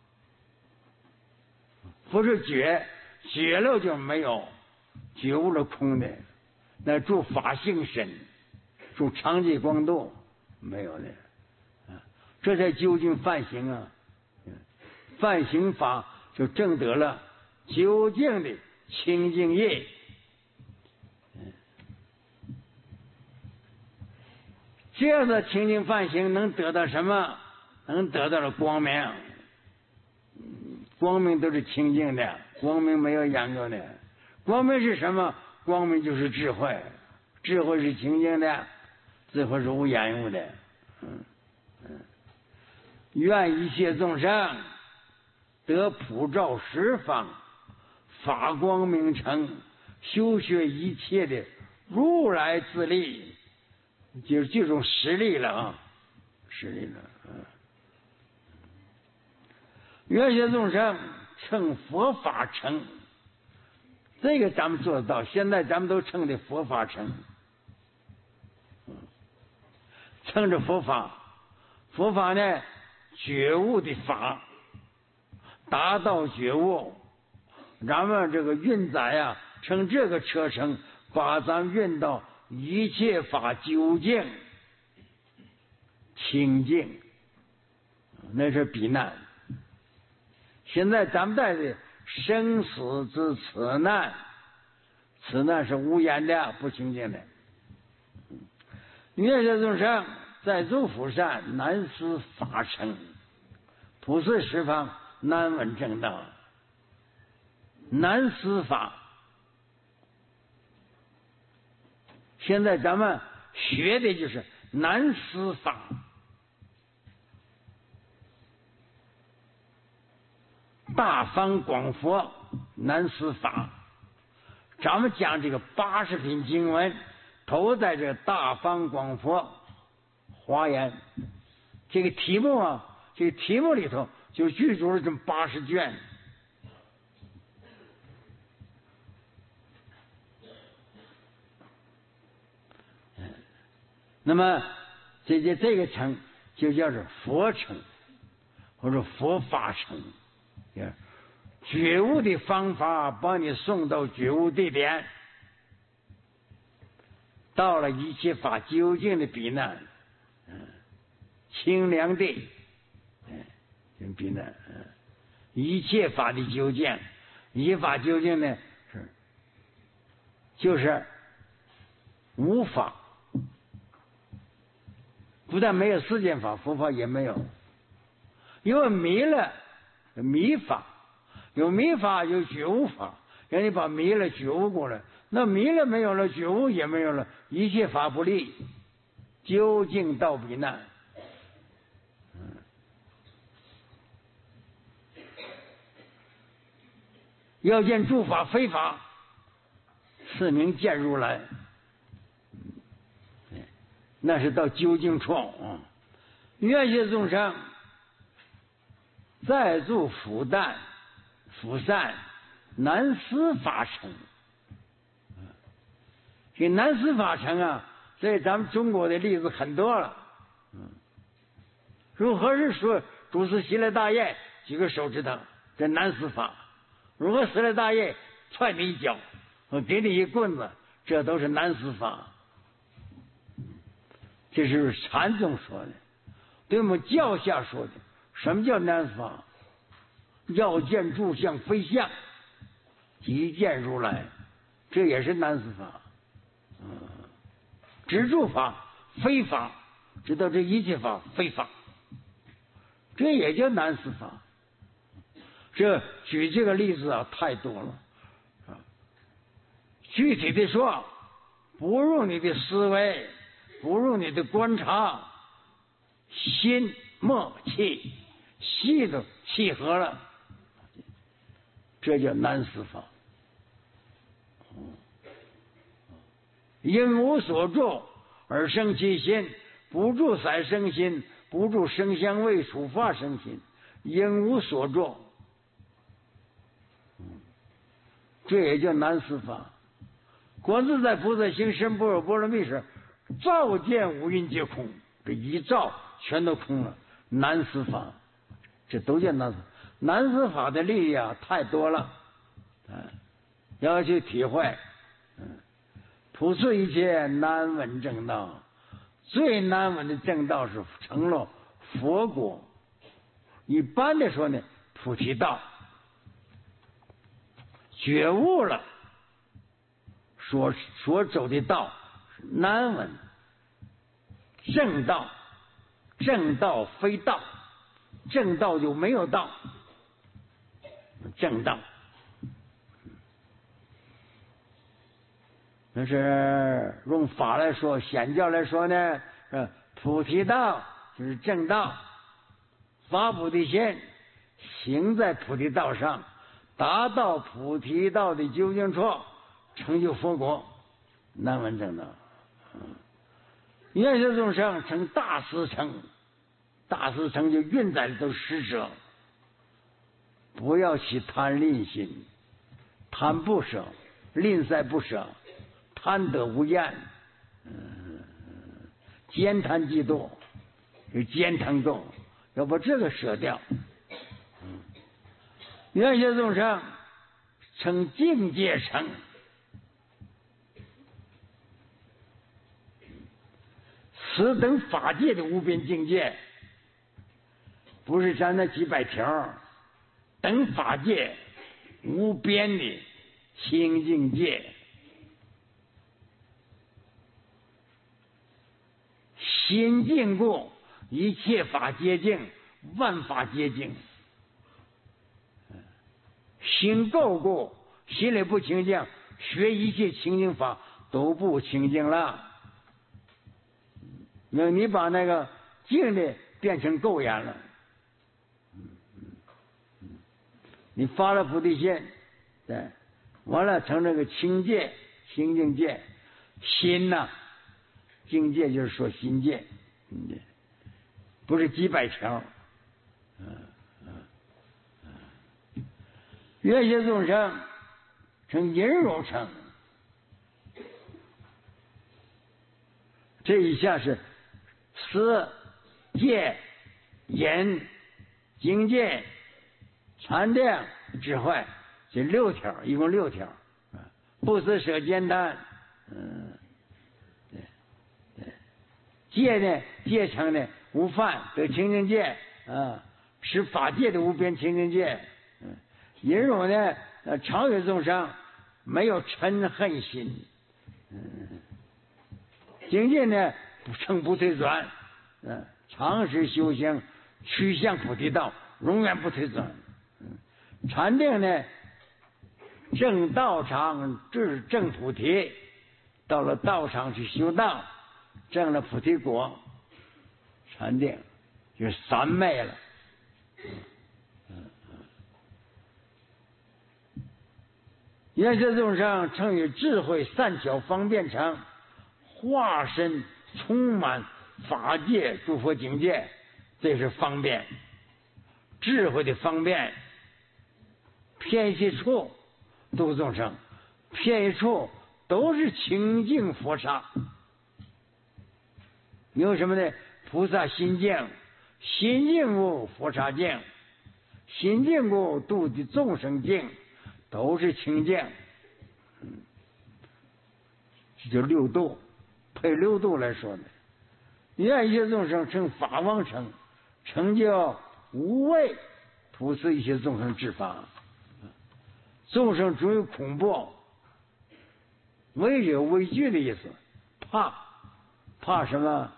佛是觉，觉了就没有，觉悟了空的，那住法性身，住常寂光度没有的，这才究竟梵行啊！梵行法就证得了究竟的清净业。这样的清净梵行能得到什么？能得到了光明。光明都是清净的，光明没有染过的。光明是什么？光明就是智慧，智慧是清净的，智慧是无染污的。嗯嗯，愿一切众生得普照十方，法光明成，修学一切的如来自力。就是这种实力了啊，实力了。嗯，愿些众生乘佛法成， 这个咱们做得到。现在咱们都称的佛法乘，称着佛法，佛法呢，觉悟的法，达到觉悟，咱们这个运载呀，乘这个车程，把咱运到一切法究竟清净，那是避难。现在咱们带的生死之此难，此难是无言的，不清净的。愿界众生在诸福善，难思法乘，普世十方难闻正道，难思法。现在咱们学的就是难思法。大方广佛难思法，咱们讲这个八十品经文，都在这大方广佛华严这个题目啊，这个题目里头就具足了这么八十卷。那么这这这个乘就叫做佛乘，或者佛法乘。觉悟的方法把你送到觉悟地点，到了一切法究竟的避难，嗯，清凉地，嗯，避难，嗯，一切法的究竟，一切法究竟呢是就是无法，不但没有世间法，佛法也没有，因为迷了。迷法有迷法，有觉悟法，让你把迷了觉悟过来，那迷了没有了，觉悟也没有了，一切法不利，究竟到彼难。嗯，要见诸法非法，是名见如来。那是到究竟处啊！愿界众生在诸福旦福善难思法乘，这难思法乘啊，在咱们中国的例子很多了。嗯，如何是说主持喜来大业，举个手指头，这难思法；如何喜来大业踹你一脚，我给你一棍子，这都是难思法。这是禅宗说的，对我们教下说的。什么叫难思法？要见诸相非相，即见如来，这也是难思法。嗯，执著法非法，知道这一切法非法，这也叫难思法。这举这个例子啊，太多了啊。具体的说，不入你的思维，不入你的观察，心默契气都契合了，这叫难思法。因无所住而生其心，不住色生心，不住声香味触法生心，因无所住，这也叫难思法。观自在菩萨行深般若波罗蜜时，照见五蕴皆空，这一照全都空了，难思法，这都叫难思。难思法的力量太多了，嗯，要去体会。嗯，普世一切难闻正道，最难闻的正道是成了佛果。一般的说呢，菩提道，觉悟了，所所走的道是难闻。正道，正道非道，正道就没有道。正道，那是用法来说，显教来说呢，呃，菩提道就是正道，发菩提心，行在菩提道上，达到菩提道的究竟处，成就佛国，难闻正道。嗯，愿界众生成大师乘，大师乘就运载的都是施舍。不要起贪吝心，贪不舍， 吝啬不舍，贪得无厌，嗯，兼贪嫉妒，有奸贪垢，要把这个舍掉。嗯，愿学众生成境界成，此等法界的无边境界，不是咱那几百条，等法界无边的清净界，心净故，一切法皆净，万法皆净。心垢故，心里不清净，学一切清净法都不清净了。那你把那个净的变成垢眼了，你发了菩提心，对，完了成那个清界、清净界。心呐、啊，境界就是说心界，不是几百条。嗯嗯嗯，愿学众生成淫辱成，这一下是思、戒、忍、精进、禅定、智慧，这六条，一共六条。不思舍兼贪，嗯，对对。戒呢，戒成呢无犯得清净戒啊，是法界的无边清净戒。嗯，淫辱呢，呃，常有众生没有嗔恨心。嗯，精进呢，成不退转。嗯，长时修行，趋向菩提道，永远不退转。嗯，禅定呢，正道场至正菩提，到了道场去修道，证了菩提果。禅定就是三昧了。愿学众生成于智慧善巧方便成，化身充满法界诸佛境界，这是方便，智慧的方便。偏一处度众生，偏一处都是清净佛刹。有什么呢？菩萨心净，心净故佛刹净，心净故度的众生净，都是清净。嗯，这就六度，配六度来说的。愿一切众生成法王成，成就无畏，普施一切众生之法。众生总有恐怖，畏有畏惧的意思，怕，怕什么？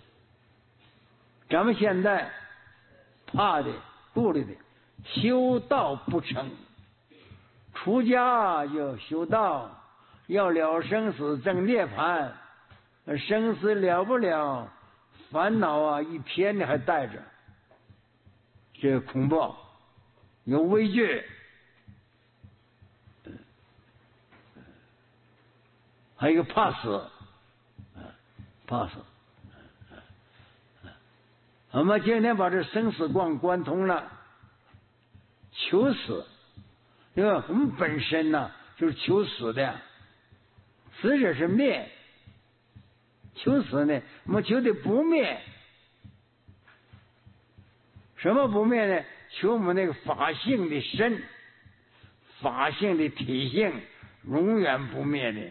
咱们现在怕的、顾虑的，修道不成，出家要修道，要了生死证涅槃，生死了不了，烦恼啊一天的还带着，这个恐怖，有畏惧。还有一个怕死，怕死。我们今天把这生死观贯通了，求死，对吧？我们本身呢就是求死的，死者是灭，求死呢，我们求的不灭。什么不灭呢？求我们那个法性的身，法性的体性，永远不灭的。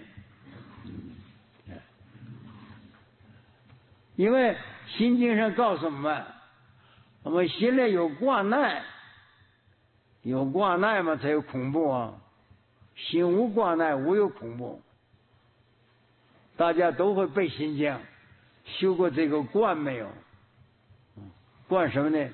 因为心经上告诉我们，我们心里有挂碍，有挂碍嘛才有恐怖啊。心无挂碍，无有恐怖。大家都会背心经，修过这个观没有？观什么呢？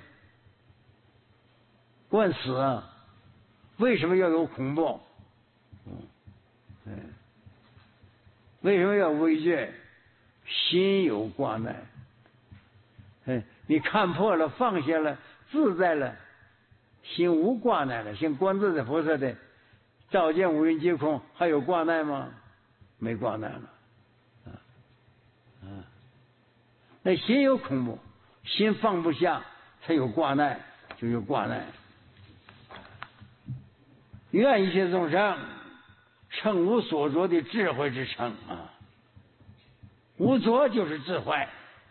观死啊！为什么要有恐怖？嗯，为什么要畏惧？心有挂碍，哎，你看破了，放下了，自在了，心无挂碍了。像观自在菩萨的照见五蕴皆空，还有挂碍吗？没挂碍了，啊啊！那心有恐怖，心放不下，才有挂碍，就有挂碍。愿一切众生称无所着的智慧之称啊。无着就是智慧，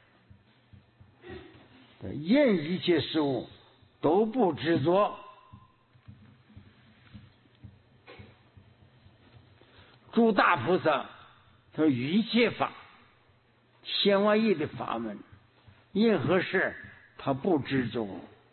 因一切事物都不执着。诸大菩萨他说一切法千万亿的法门，任何事他不执着，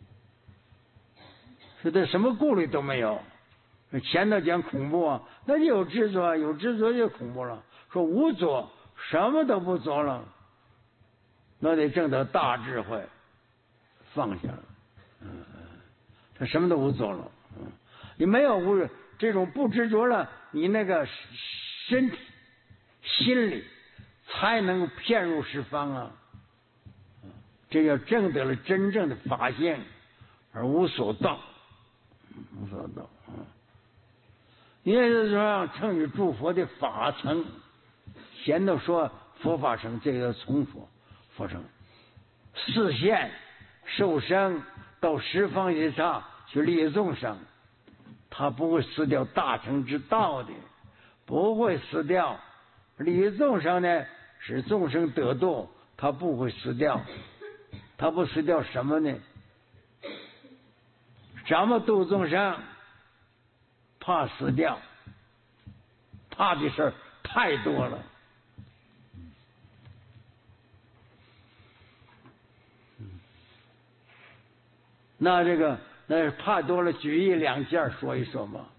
说他什么顾虑都没有。前头讲恐怖啊，那就有执着，有执着就恐怖了。说无着，什么都不着了，那得证得大智慧，放下了。嗯，他什么都不着了。嗯，你没有无这种不执着了，你那个身体、心里才能骗入十方啊！这叫证得了真正的法性，而无所道，无所道啊！也就是说，称于诸佛的法层，前头说佛法层，这个从佛佛层，示现受生到十方以上去利众生，他不会失掉大乘之道的，不会失掉。利众生呢，使众生得度，他不会失掉。他不失掉什么呢？怎么度众生？怕死掉，怕的事儿太多了。那这个那怕多了，举一两件说一说嘛。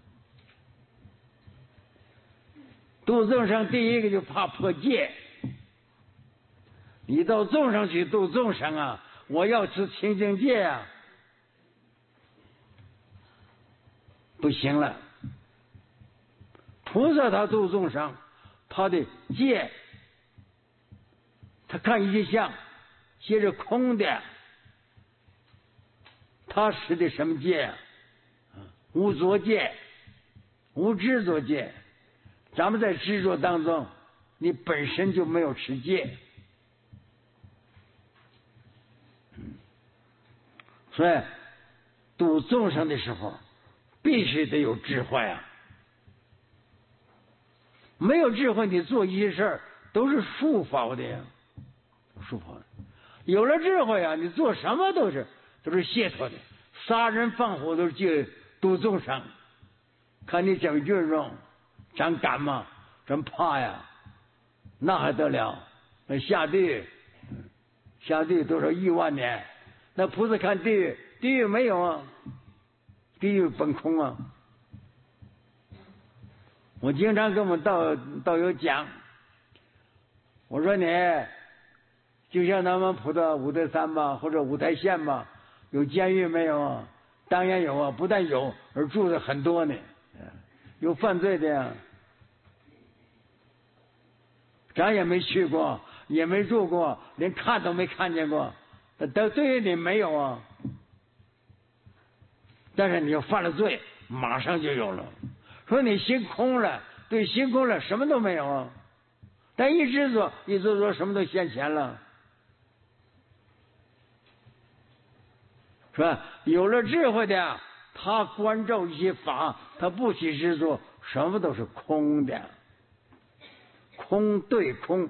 度众生，第一个就怕破戒。你到众生去度众生啊，我要持清净戒啊，不行了。菩萨他度众生，他的戒，他看一切相，皆是空的。他持的什么戒啊？无着戒，无执着戒。咱们在执着当中，你本身就没有持戒。所以度众生的时候，必须得有智慧啊！没有智慧，你做一些事儿都是束缚的呀，束缚的。有了智慧啊，你做什么都是都是解脱的。杀人放火都是去度众生，看你怎么运用，咱敢吗？真怕呀！那还得了？那下地狱，下地狱多少亿万年？那菩萨看地狱，地狱没有啊，地狱本空啊。我经常跟我们道道友讲，我说你就像咱们普陀五台山吧，或者五台县吧，有监狱没有啊？当然有啊，不但有，而住的很多呢。有犯罪的呀，咱也没去过，也没住过，连看都没看见过。但对于你没有啊，但是你要犯了罪，马上就有了。说你心空了，对，心空了，什么都没有啊。但一执着，一执着，什么都现前了，是吧？有了智慧的，他关照一些法，他不起执着，什么都是空的，空对空。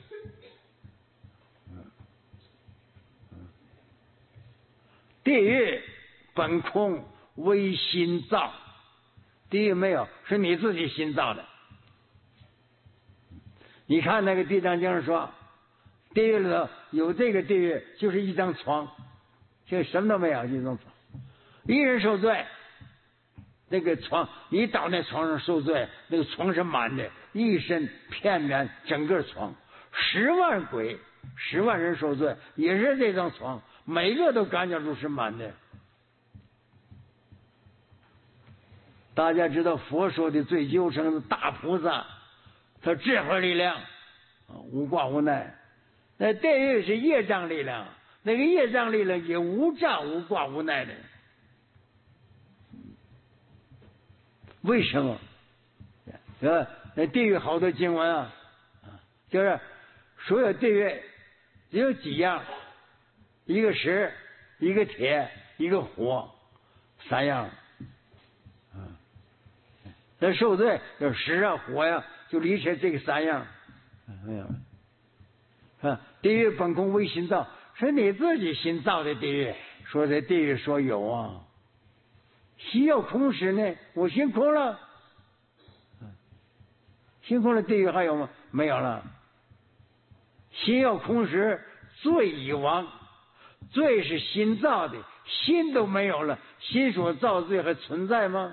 地狱本空，唯心造。地狱没有，是你自己心造的。你看那个《地藏经》上说，地狱里头有这个地狱，就是一张床，就什么都没有，一张床。一人受罪，那个床，你倒那床上受罪，那个床是满的，一身遍满整个床。十万鬼，十万人受罪，也是这张床，每个都感觉出是满的。大家知道佛说的最究生的大菩萨，他智慧力量无挂无奈。那地狱是业障力量，那个业障力量也无障无挂无奈的。为什么？呃，那地狱好多经文啊，就是所有地狱只有几样，一个石，一个铁，一个火，三样。 那受罪就石啊火呀、啊，就离开这个三样，没有啊。地狱本空为心造，是你自己心造的地狱。说这地狱说有啊，心要空时呢，我心空了，心空了，地狱还有吗？没有了。心要空时，罪已亡。罪是心造的，心都没有了，心所造罪还存在吗？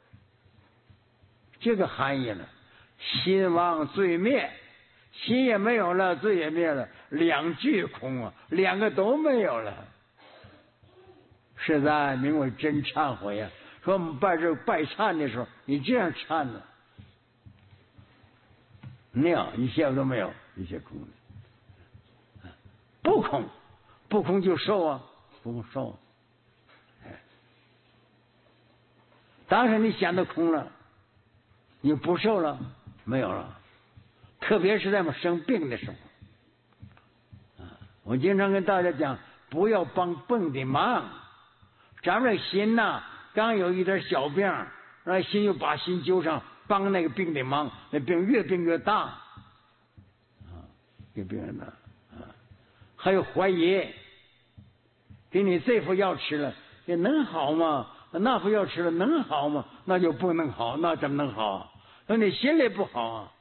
这个含义了。心亡罪灭，心也没有了，罪也灭了，两俱空啊，两个都没有了。实在名为真忏悔啊！说我们拜这拜忏的时候，你这样忏呢，没有，一切都没有，一切空的，不空，不空就受啊，不空受啊。当时你想到空了，你不受了，没有了。特别是在我们生病的时候，啊，我经常跟大家讲，不要帮病的忙。咱们这心呐，刚有一点小病，那心就把心揪上，帮那个病的忙，那病越病越大，啊，越病越大啊。还有怀疑，给你这副药吃了，也能好吗？那副药吃了能好吗？那就不能好，那怎么能好？那你心里不好啊。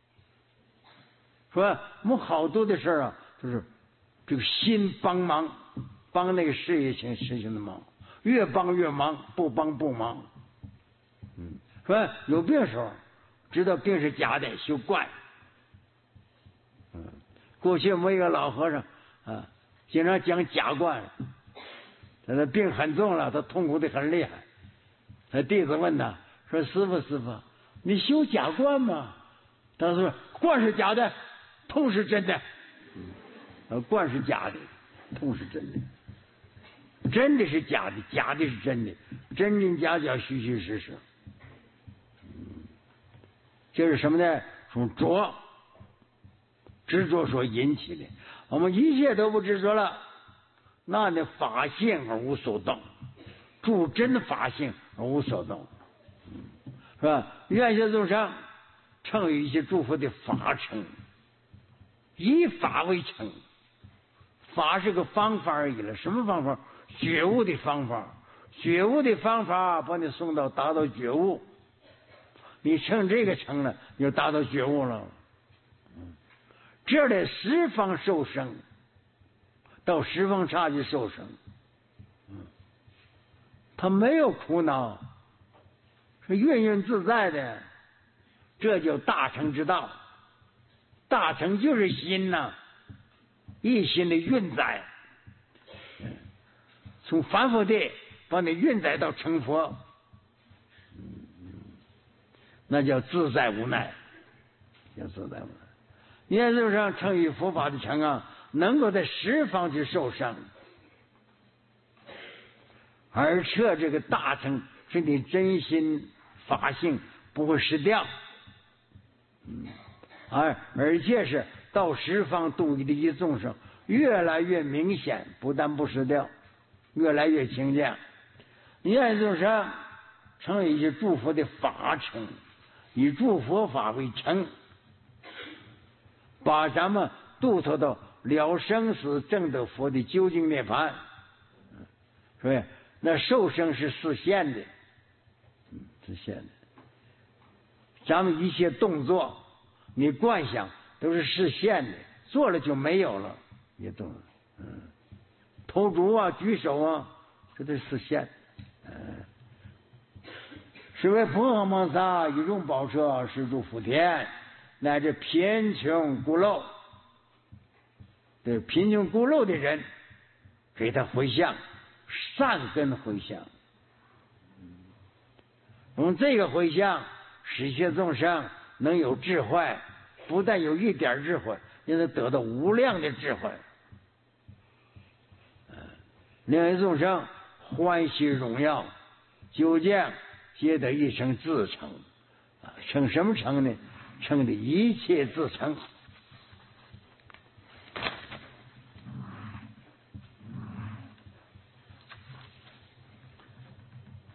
说我们好多的事啊，就是这个心帮忙，帮那个事业性实行的忙，越帮越忙，不帮不忙。嗯，说有病时候知道病是假的，修怪。嗯，过去我们一个老和尚啊，经常讲假观。他的病很重了，他痛苦的很厉害。他弟子问他说：“师傅，师傅，你修假观吗？”他说：“观是假的，痛是真的。嗯，观是假的，痛是真的。真的是假的，假的是真的，真真假假，虚虚实实。嗯，这是什么呢？从着执着所引起的。我们一切都不执着了。”那的法性而无所动，助真法性而无所动，是吧？愿学众生称于一些诸佛的法称，以法为称，法是个方法而已了。什么方法？觉悟的方法，觉悟的方法把你送到达到觉悟，你称这个称了，你就达到觉悟了。这里十方受生。到十方刹去受生，嗯，他没有苦恼，是运运自在的，这叫大乘之道。大乘就是心呐、啊，一心的运载，从凡夫地把你运载到成佛，那叫自在无奈，叫自在无奈。念头上称于佛法的成啊。能够在十方去受生，而且这个大乘是你真心法性不会失掉，嗯，而而且是到十方度一的众生越来越明显，不但不失掉，越来越清净。念众生成一些诸佛的法称，以诸佛法为称，把咱们渡脱到了生死证得佛的究竟涅槃，是不是？那受生是实现的，实现的。咱们一切动作，你观想都是实现的，做了就没有了，也动了。嗯，投足啊，举手啊，这都是实现。嗯，是为彭航蒙萨以众宝车施诸福田，乃至贫穷孤陋。对贫穷孤陋的人，给他回向，善根回向。用这个回向，使一切众生能有智慧，不但有一点智慧，也能得到无量的智慧。令众生欢喜荣耀，究竟皆得一成自成。成什么成呢？成的一切自成。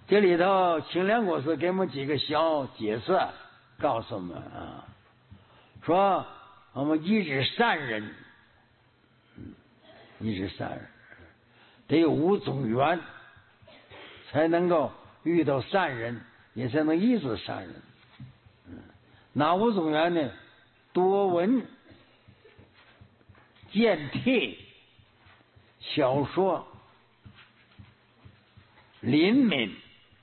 这里头清凉国师给我们几个小解释，告诉我们啊，说我们一日善人，一日善人得有五种缘，才能够遇到善人，也才能一直善人。哪五种缘呢？多闻、见帖、小说、灵敏，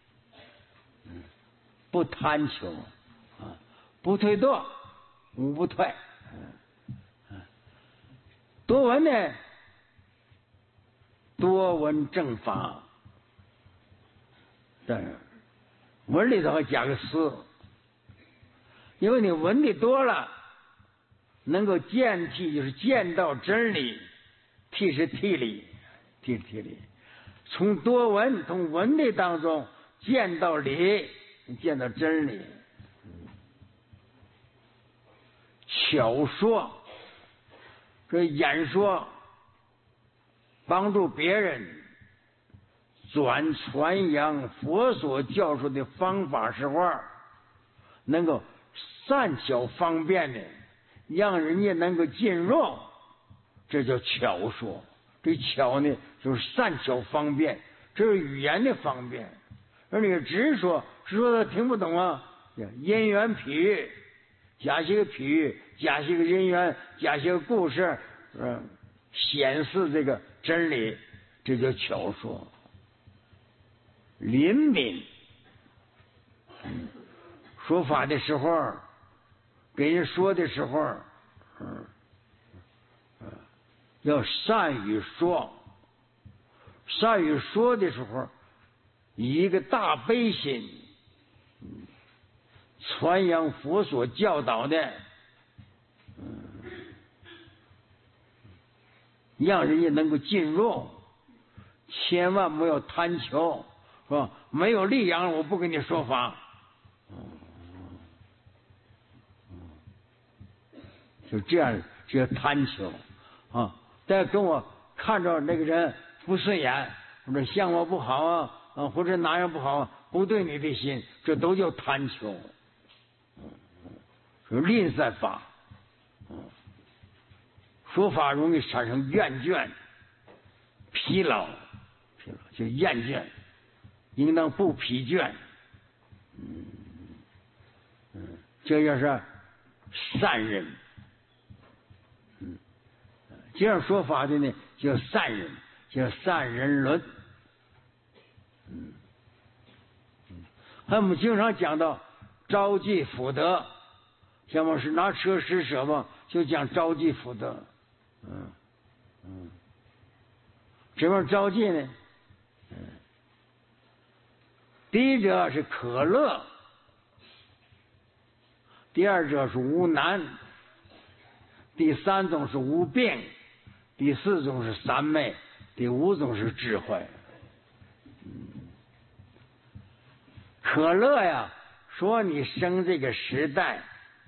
不贪求啊，不退堕，无不退。多闻呢，多闻正法，但是文里头还加个思，因为你闻的多了，能够见体，就是见到真理，体是体理，体是体理。从多闻，从闻的当中见到理，见到真理。巧说，这演说，帮助别人转传扬佛所教授的方法实话，能够善巧方便的让人家能够进入，这叫巧说。这巧呢，就是善巧方便，这是语言的方便。而你直说，直说他听不懂啊，因缘譬喻，加些个譬喻，加些个人缘，加些个故事，嗯，显示这个真理，这叫巧说。灵敏，嗯，说法的时候，给人说的时候，嗯，要善于说，善于说的时候，以一个大悲心，嗯，传扬佛所教导的，嗯，让人家能够进入，千万不要贪求，是吧？没有力量，我不跟你说法，就这样，这叫贪求啊！再跟我看着那个人不顺眼，或者相貌不好啊，啊，或者哪样不好，不对你的心，这都叫贪求，是吝啬法。说法容易产生厌倦、疲劳，疲劳就厌倦，应当不疲倦。嗯嗯，这就是善人。嗯，这样说法的呢，叫善人，叫善人论。嗯嗯，还我们经常讲到招济福德，像我是拿车施舍嘛，就讲招济福德。嗯嗯，怎么招济呢？嗯，第一者是可乐，第二者是无难，第三种是无病，第四种是三昧，第五种是智慧。嗯，可乐呀，说你生这个时代，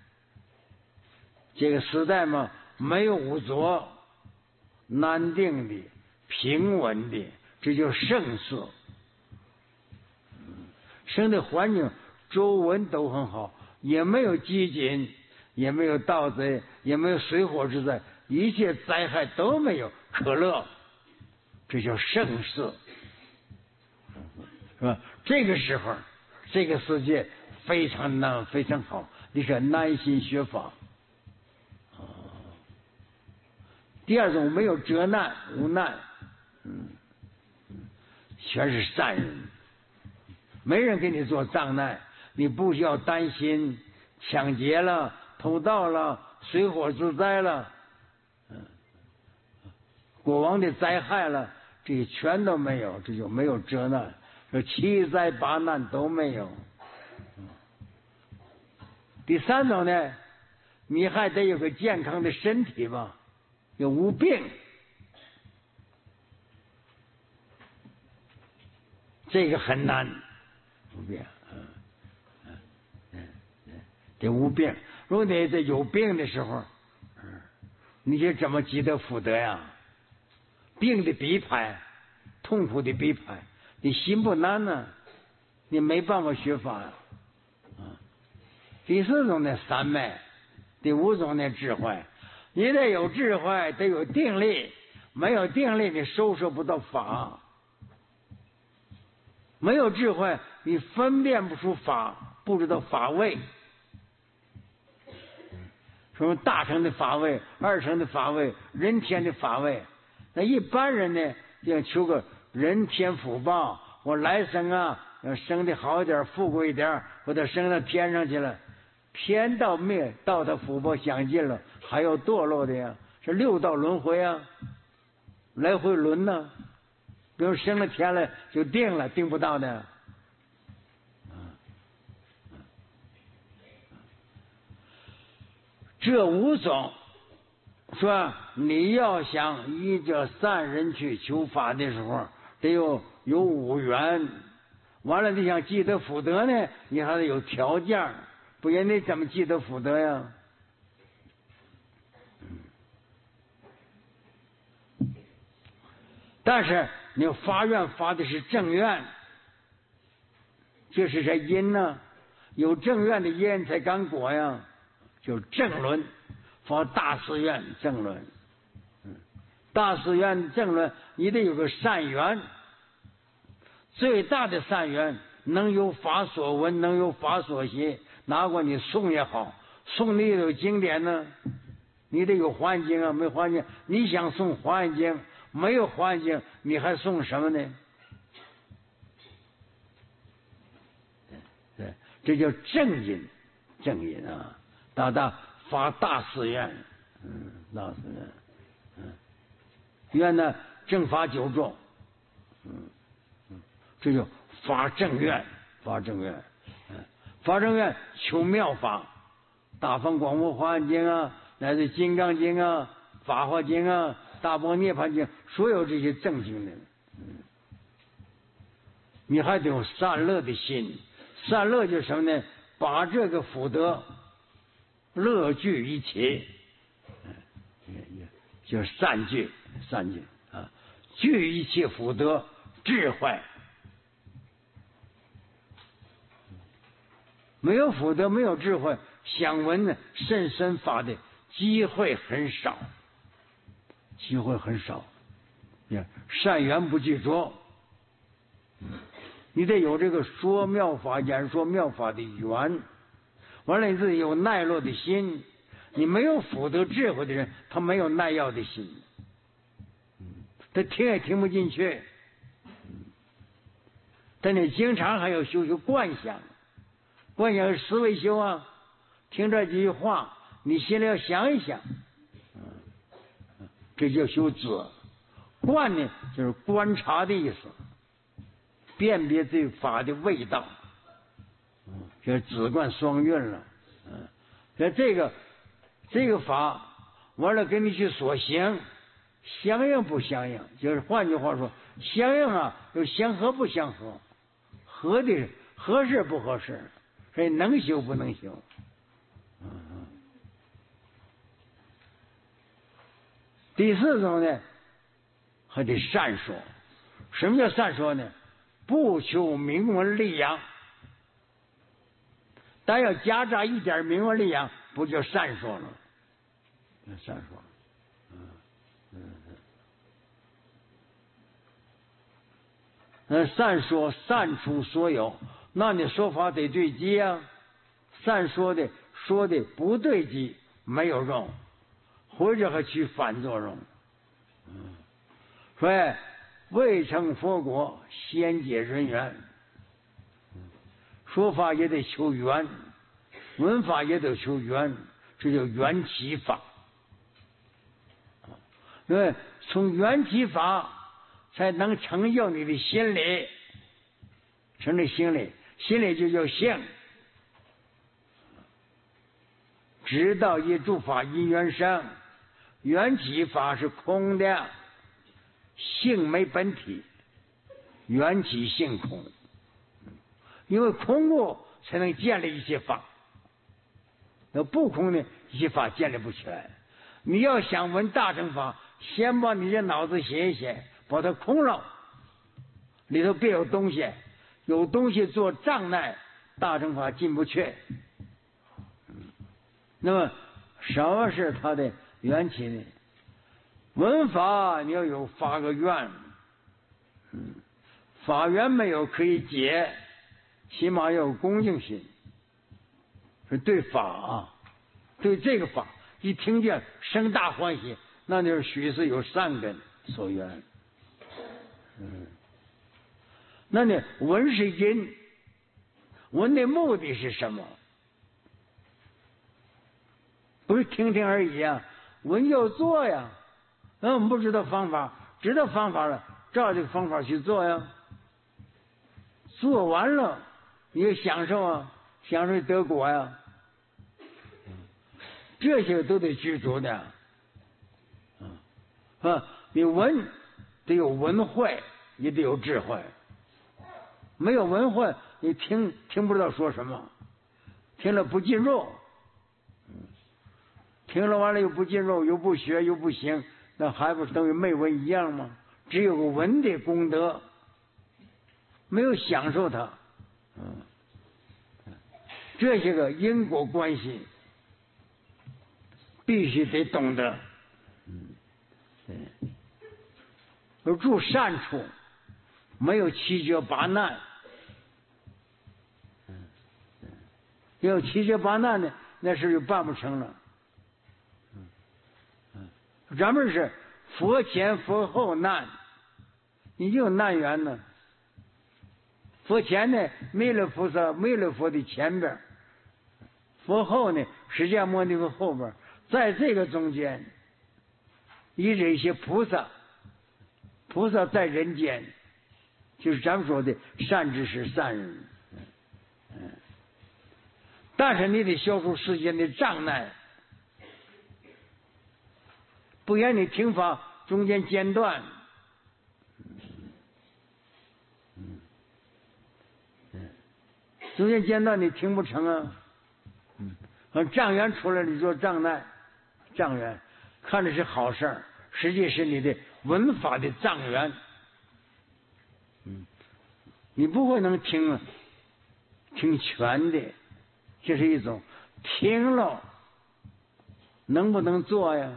这个时代嘛，没有污浊，难定的，平稳的，这叫盛世。生的环境周围都很好，也没有饥馑，也没有盗贼，也没有水火之灾，一切灾害都没有。可乐，这叫盛世，是吧？这个时候，这个世界非常难，非常好，你是耐心学法。第二种没有折难无难，嗯，全是善人，没人给你做障碍，你不需要担心抢劫了、偷盗了、水火之灾了，嗯，国王的灾害了，这些全都没有，这就没有折难，这七灾八难都没有。嗯，第三种呢，你还得有个健康的身体吧。有无病，这个很难，无病，嗯嗯嗯嗯，得无病。如果你在有病的时候，嗯，你就怎么积德福德呀？病的逼迫，痛苦的逼迫，你心不难呢、啊？ 你没办法学法呀。啊，第四种呢三昧，第五种呢智慧。你得有智慧，得有定力，没有定力你收拾不到法。没有智慧，你分辨不出法，不知道法位。什么大乘的法位，二乘的法位，人天的法位。那一般人呢，要求个人天福报，我来生啊，要生的好一点，富贵一点，或者升到天上去了。天道灭，道的福报享尽了，还要堕落的呀，是六道轮回啊，来回轮呢。比如升了天了就定了，定不到的。这五种说你要想依着善人去求法的时候，得有有五缘。完了你想积德福德呢，你还得有条件，不然你怎么积德福德呀？但是你发愿发的是正愿，这是这因呢，有正愿的因才敢果呀，就是正论，发大誓愿正论。大誓愿正论，你得有个善缘，最大的善缘能有法所闻，能有法所习，哪管你诵也好，诵你有经典呢，你得有环境啊，没环境，你想诵环境，没有环境，你还诵什么呢？对，这叫正因，正因啊！大大发大誓愿，嗯，大誓愿，嗯，愿呢正法九众，嗯嗯，这就发正愿，发正愿，嗯，发正愿求妙法，大放广佛华严经啊，乃至金刚经啊、法华经啊、大般涅槃经，所有这些正经的，嗯，你还得有善乐的心。善乐就是什么呢？把这个福德乐聚一起，就是善聚，善聚啊，聚一切福德智慧。没有福德，没有智慧，想闻呢甚深法的机会很少，机会很少。善缘不具足。你得有这个说妙法、演说妙法的缘，完了你自己有耐乐的心。你没有福德智慧的人，他没有耐药的心，他听也听不进去。但你经常还要修修观想，观想是思维修啊。听这几句话，你心里要想一想，这叫修子。观呢，就是观察的意思。辨别这法的味道，嗯，这子观双运了，嗯，这这个这个法完了跟你去所行，相应不相应？就是换句话说，相应啊，又相合不相合？合的合适不合适？所以能修不能修？嗯，第四种呢，还得善说。什么叫善说呢？不求名闻利养，但要夹杂一点名闻利养，不就善说了？善说，嗯嗯嗯，善说善出所有，那你说法得对机啊。善说的说的不对机，没有用，或者还起反作用。嗯，所以未成佛国，先解人缘。说法也得求缘，闻法也得求缘，这叫缘起法。因为从缘起法才能成就你的心理，成了心理，心理就叫性。直到一诸法因缘生，缘起法是空的。性没本体，缘起性空，因为空故才能建立一切法，那不空呢，一切法建立不起来。你要想闻大乘法，先把你的脑子写一写，把它空了，里头别有东西， 有东西做障碍，大乘法进不去。那么什么是它的缘起呢？闻法你要有发个愿，嗯，法缘没有可以解，起码要有恭敬心。是对法，对这个法一听见生大欢喜，那就是许是有善根所缘。嗯，那呢闻是因，闻的目的是什么？不是听听而已啊，闻要做呀。那我们不知道方法，知道方法了，照这个方法去做呀。做完了，你也享受啊，享受得果呀。这些都得具足的。啊，你闻得有闻慧，也得有智慧。没有闻慧，你听听不知道说什么，听了不进入。听了完了又不进入，又不学又不行，那还不是等于没闻一样吗？只有个闻的功德，没有享受它。嗯，这些个因果关系必须得懂得。嗯，对。而住善处，没有七折八难。嗯，要有七折八难呢，那事就办不成了。咱们是佛前佛后难，你就有难缘呢。佛前呢，弥勒菩萨、弥勒佛的前边；佛后呢，释迦牟尼佛后边。在这个中间，依着一些菩萨，菩萨在人间，就是咱们说的善知识、善人。嗯，但是你得消除世间的障碍。不然你听法中间间断，嗯，嗯，中间间断你听不成啊，嗯，障缘出来你做障碍，障缘看着是好事儿，实际是你的闻法的障缘，嗯，你不会能听听全的，这是一种听了能不能做呀？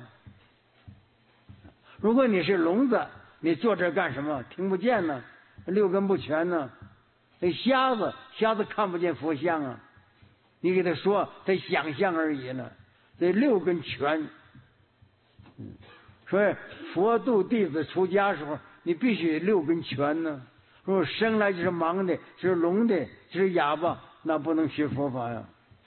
如果你是聋子，你坐这干什么？听不见呢，六根不全呢。那瞎子，瞎子看不见佛像啊，你给他说，他想象而已呢。这六根全。嗯，所以佛度弟子出家时候，你必须六根全呢。如果生来就是盲的，就是聋的，就是哑巴，那不能学佛法呀。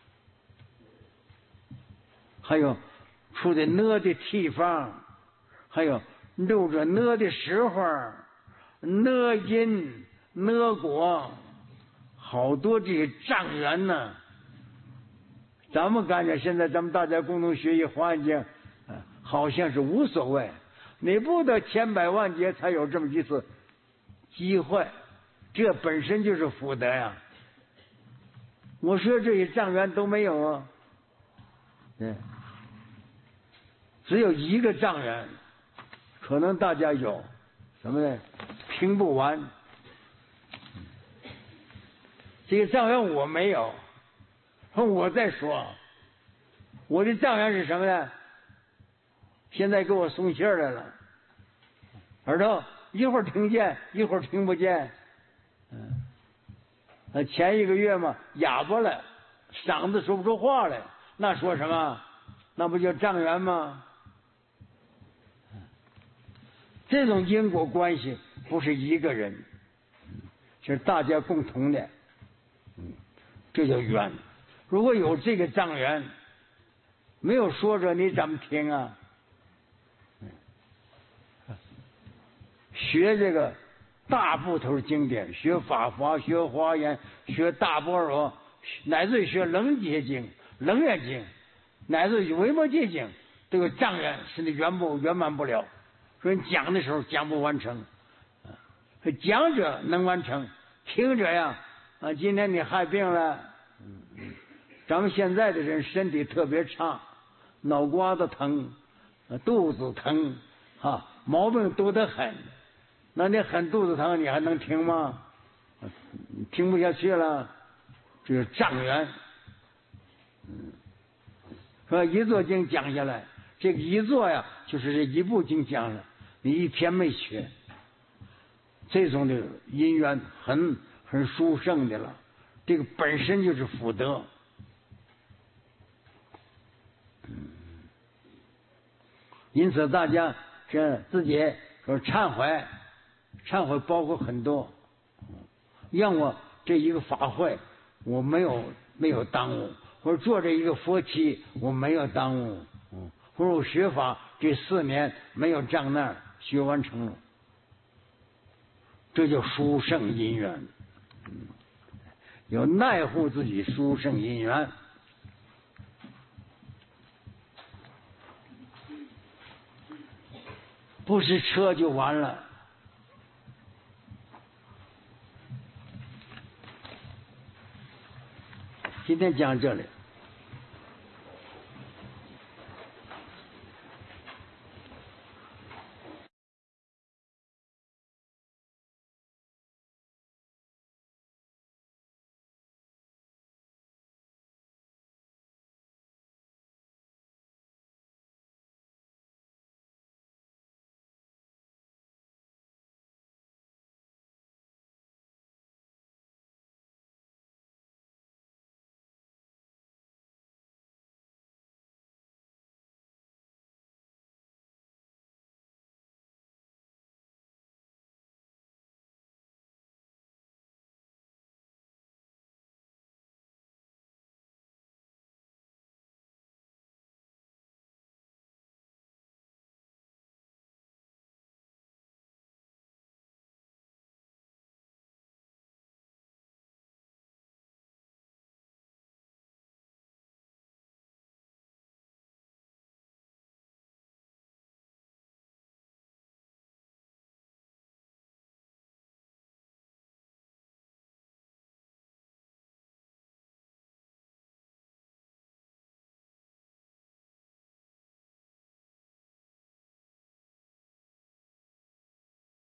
还有出的哪的地方。还有留着哪的时候，哪因哪果，好多这些障缘呢。咱们感觉现在咱们大家共同学习环境，好像是无所谓。你不得千百万劫才有这么一次机会，这本身就是福德呀。我说这些障缘都没有啊，对，只有一个障缘。可能大家有什么呢？听不完。这个障缘我没有，我再说，我的障缘是什么呢？现在给我松气儿来了，耳朵一会儿听见，一会儿听不见。嗯，前一个月嘛，哑巴了，嗓子说不出话来，那说什么？那不叫障缘吗？这种因果关系不是一个人，是大家共同的，嗯，这叫缘。如果有这个障缘，没有说着你怎么听啊？学这个大部头经典，学法华，学华严，学大般若，乃至学楞伽经、楞严经，乃至维摩诘经，这个障缘使你圆不圆满不了。所以讲的时候讲不完成，讲者能完成，听者呀，啊，今天你害病了，咱们现在的人身体特别差，脑瓜子疼，肚子疼，啊，毛病多得很，那你很肚子疼，你还能听吗？ 听不下去了，这个障缘。嗯，说一座经讲下来，这个一座呀，就是这一部经讲了，你一天没学，这种的因缘很很殊胜的了，这个本身就是福德。因此，大家这自己说忏悔，忏悔包括很多。让我这一个法会，我没有没有耽误，或者做这一个佛期，我没有耽误，嗯，或者我学法这四年没有障碍，学完成了，这叫殊胜因缘。嗯，要爱护自己殊胜因缘。不是车就完了。今天讲这里。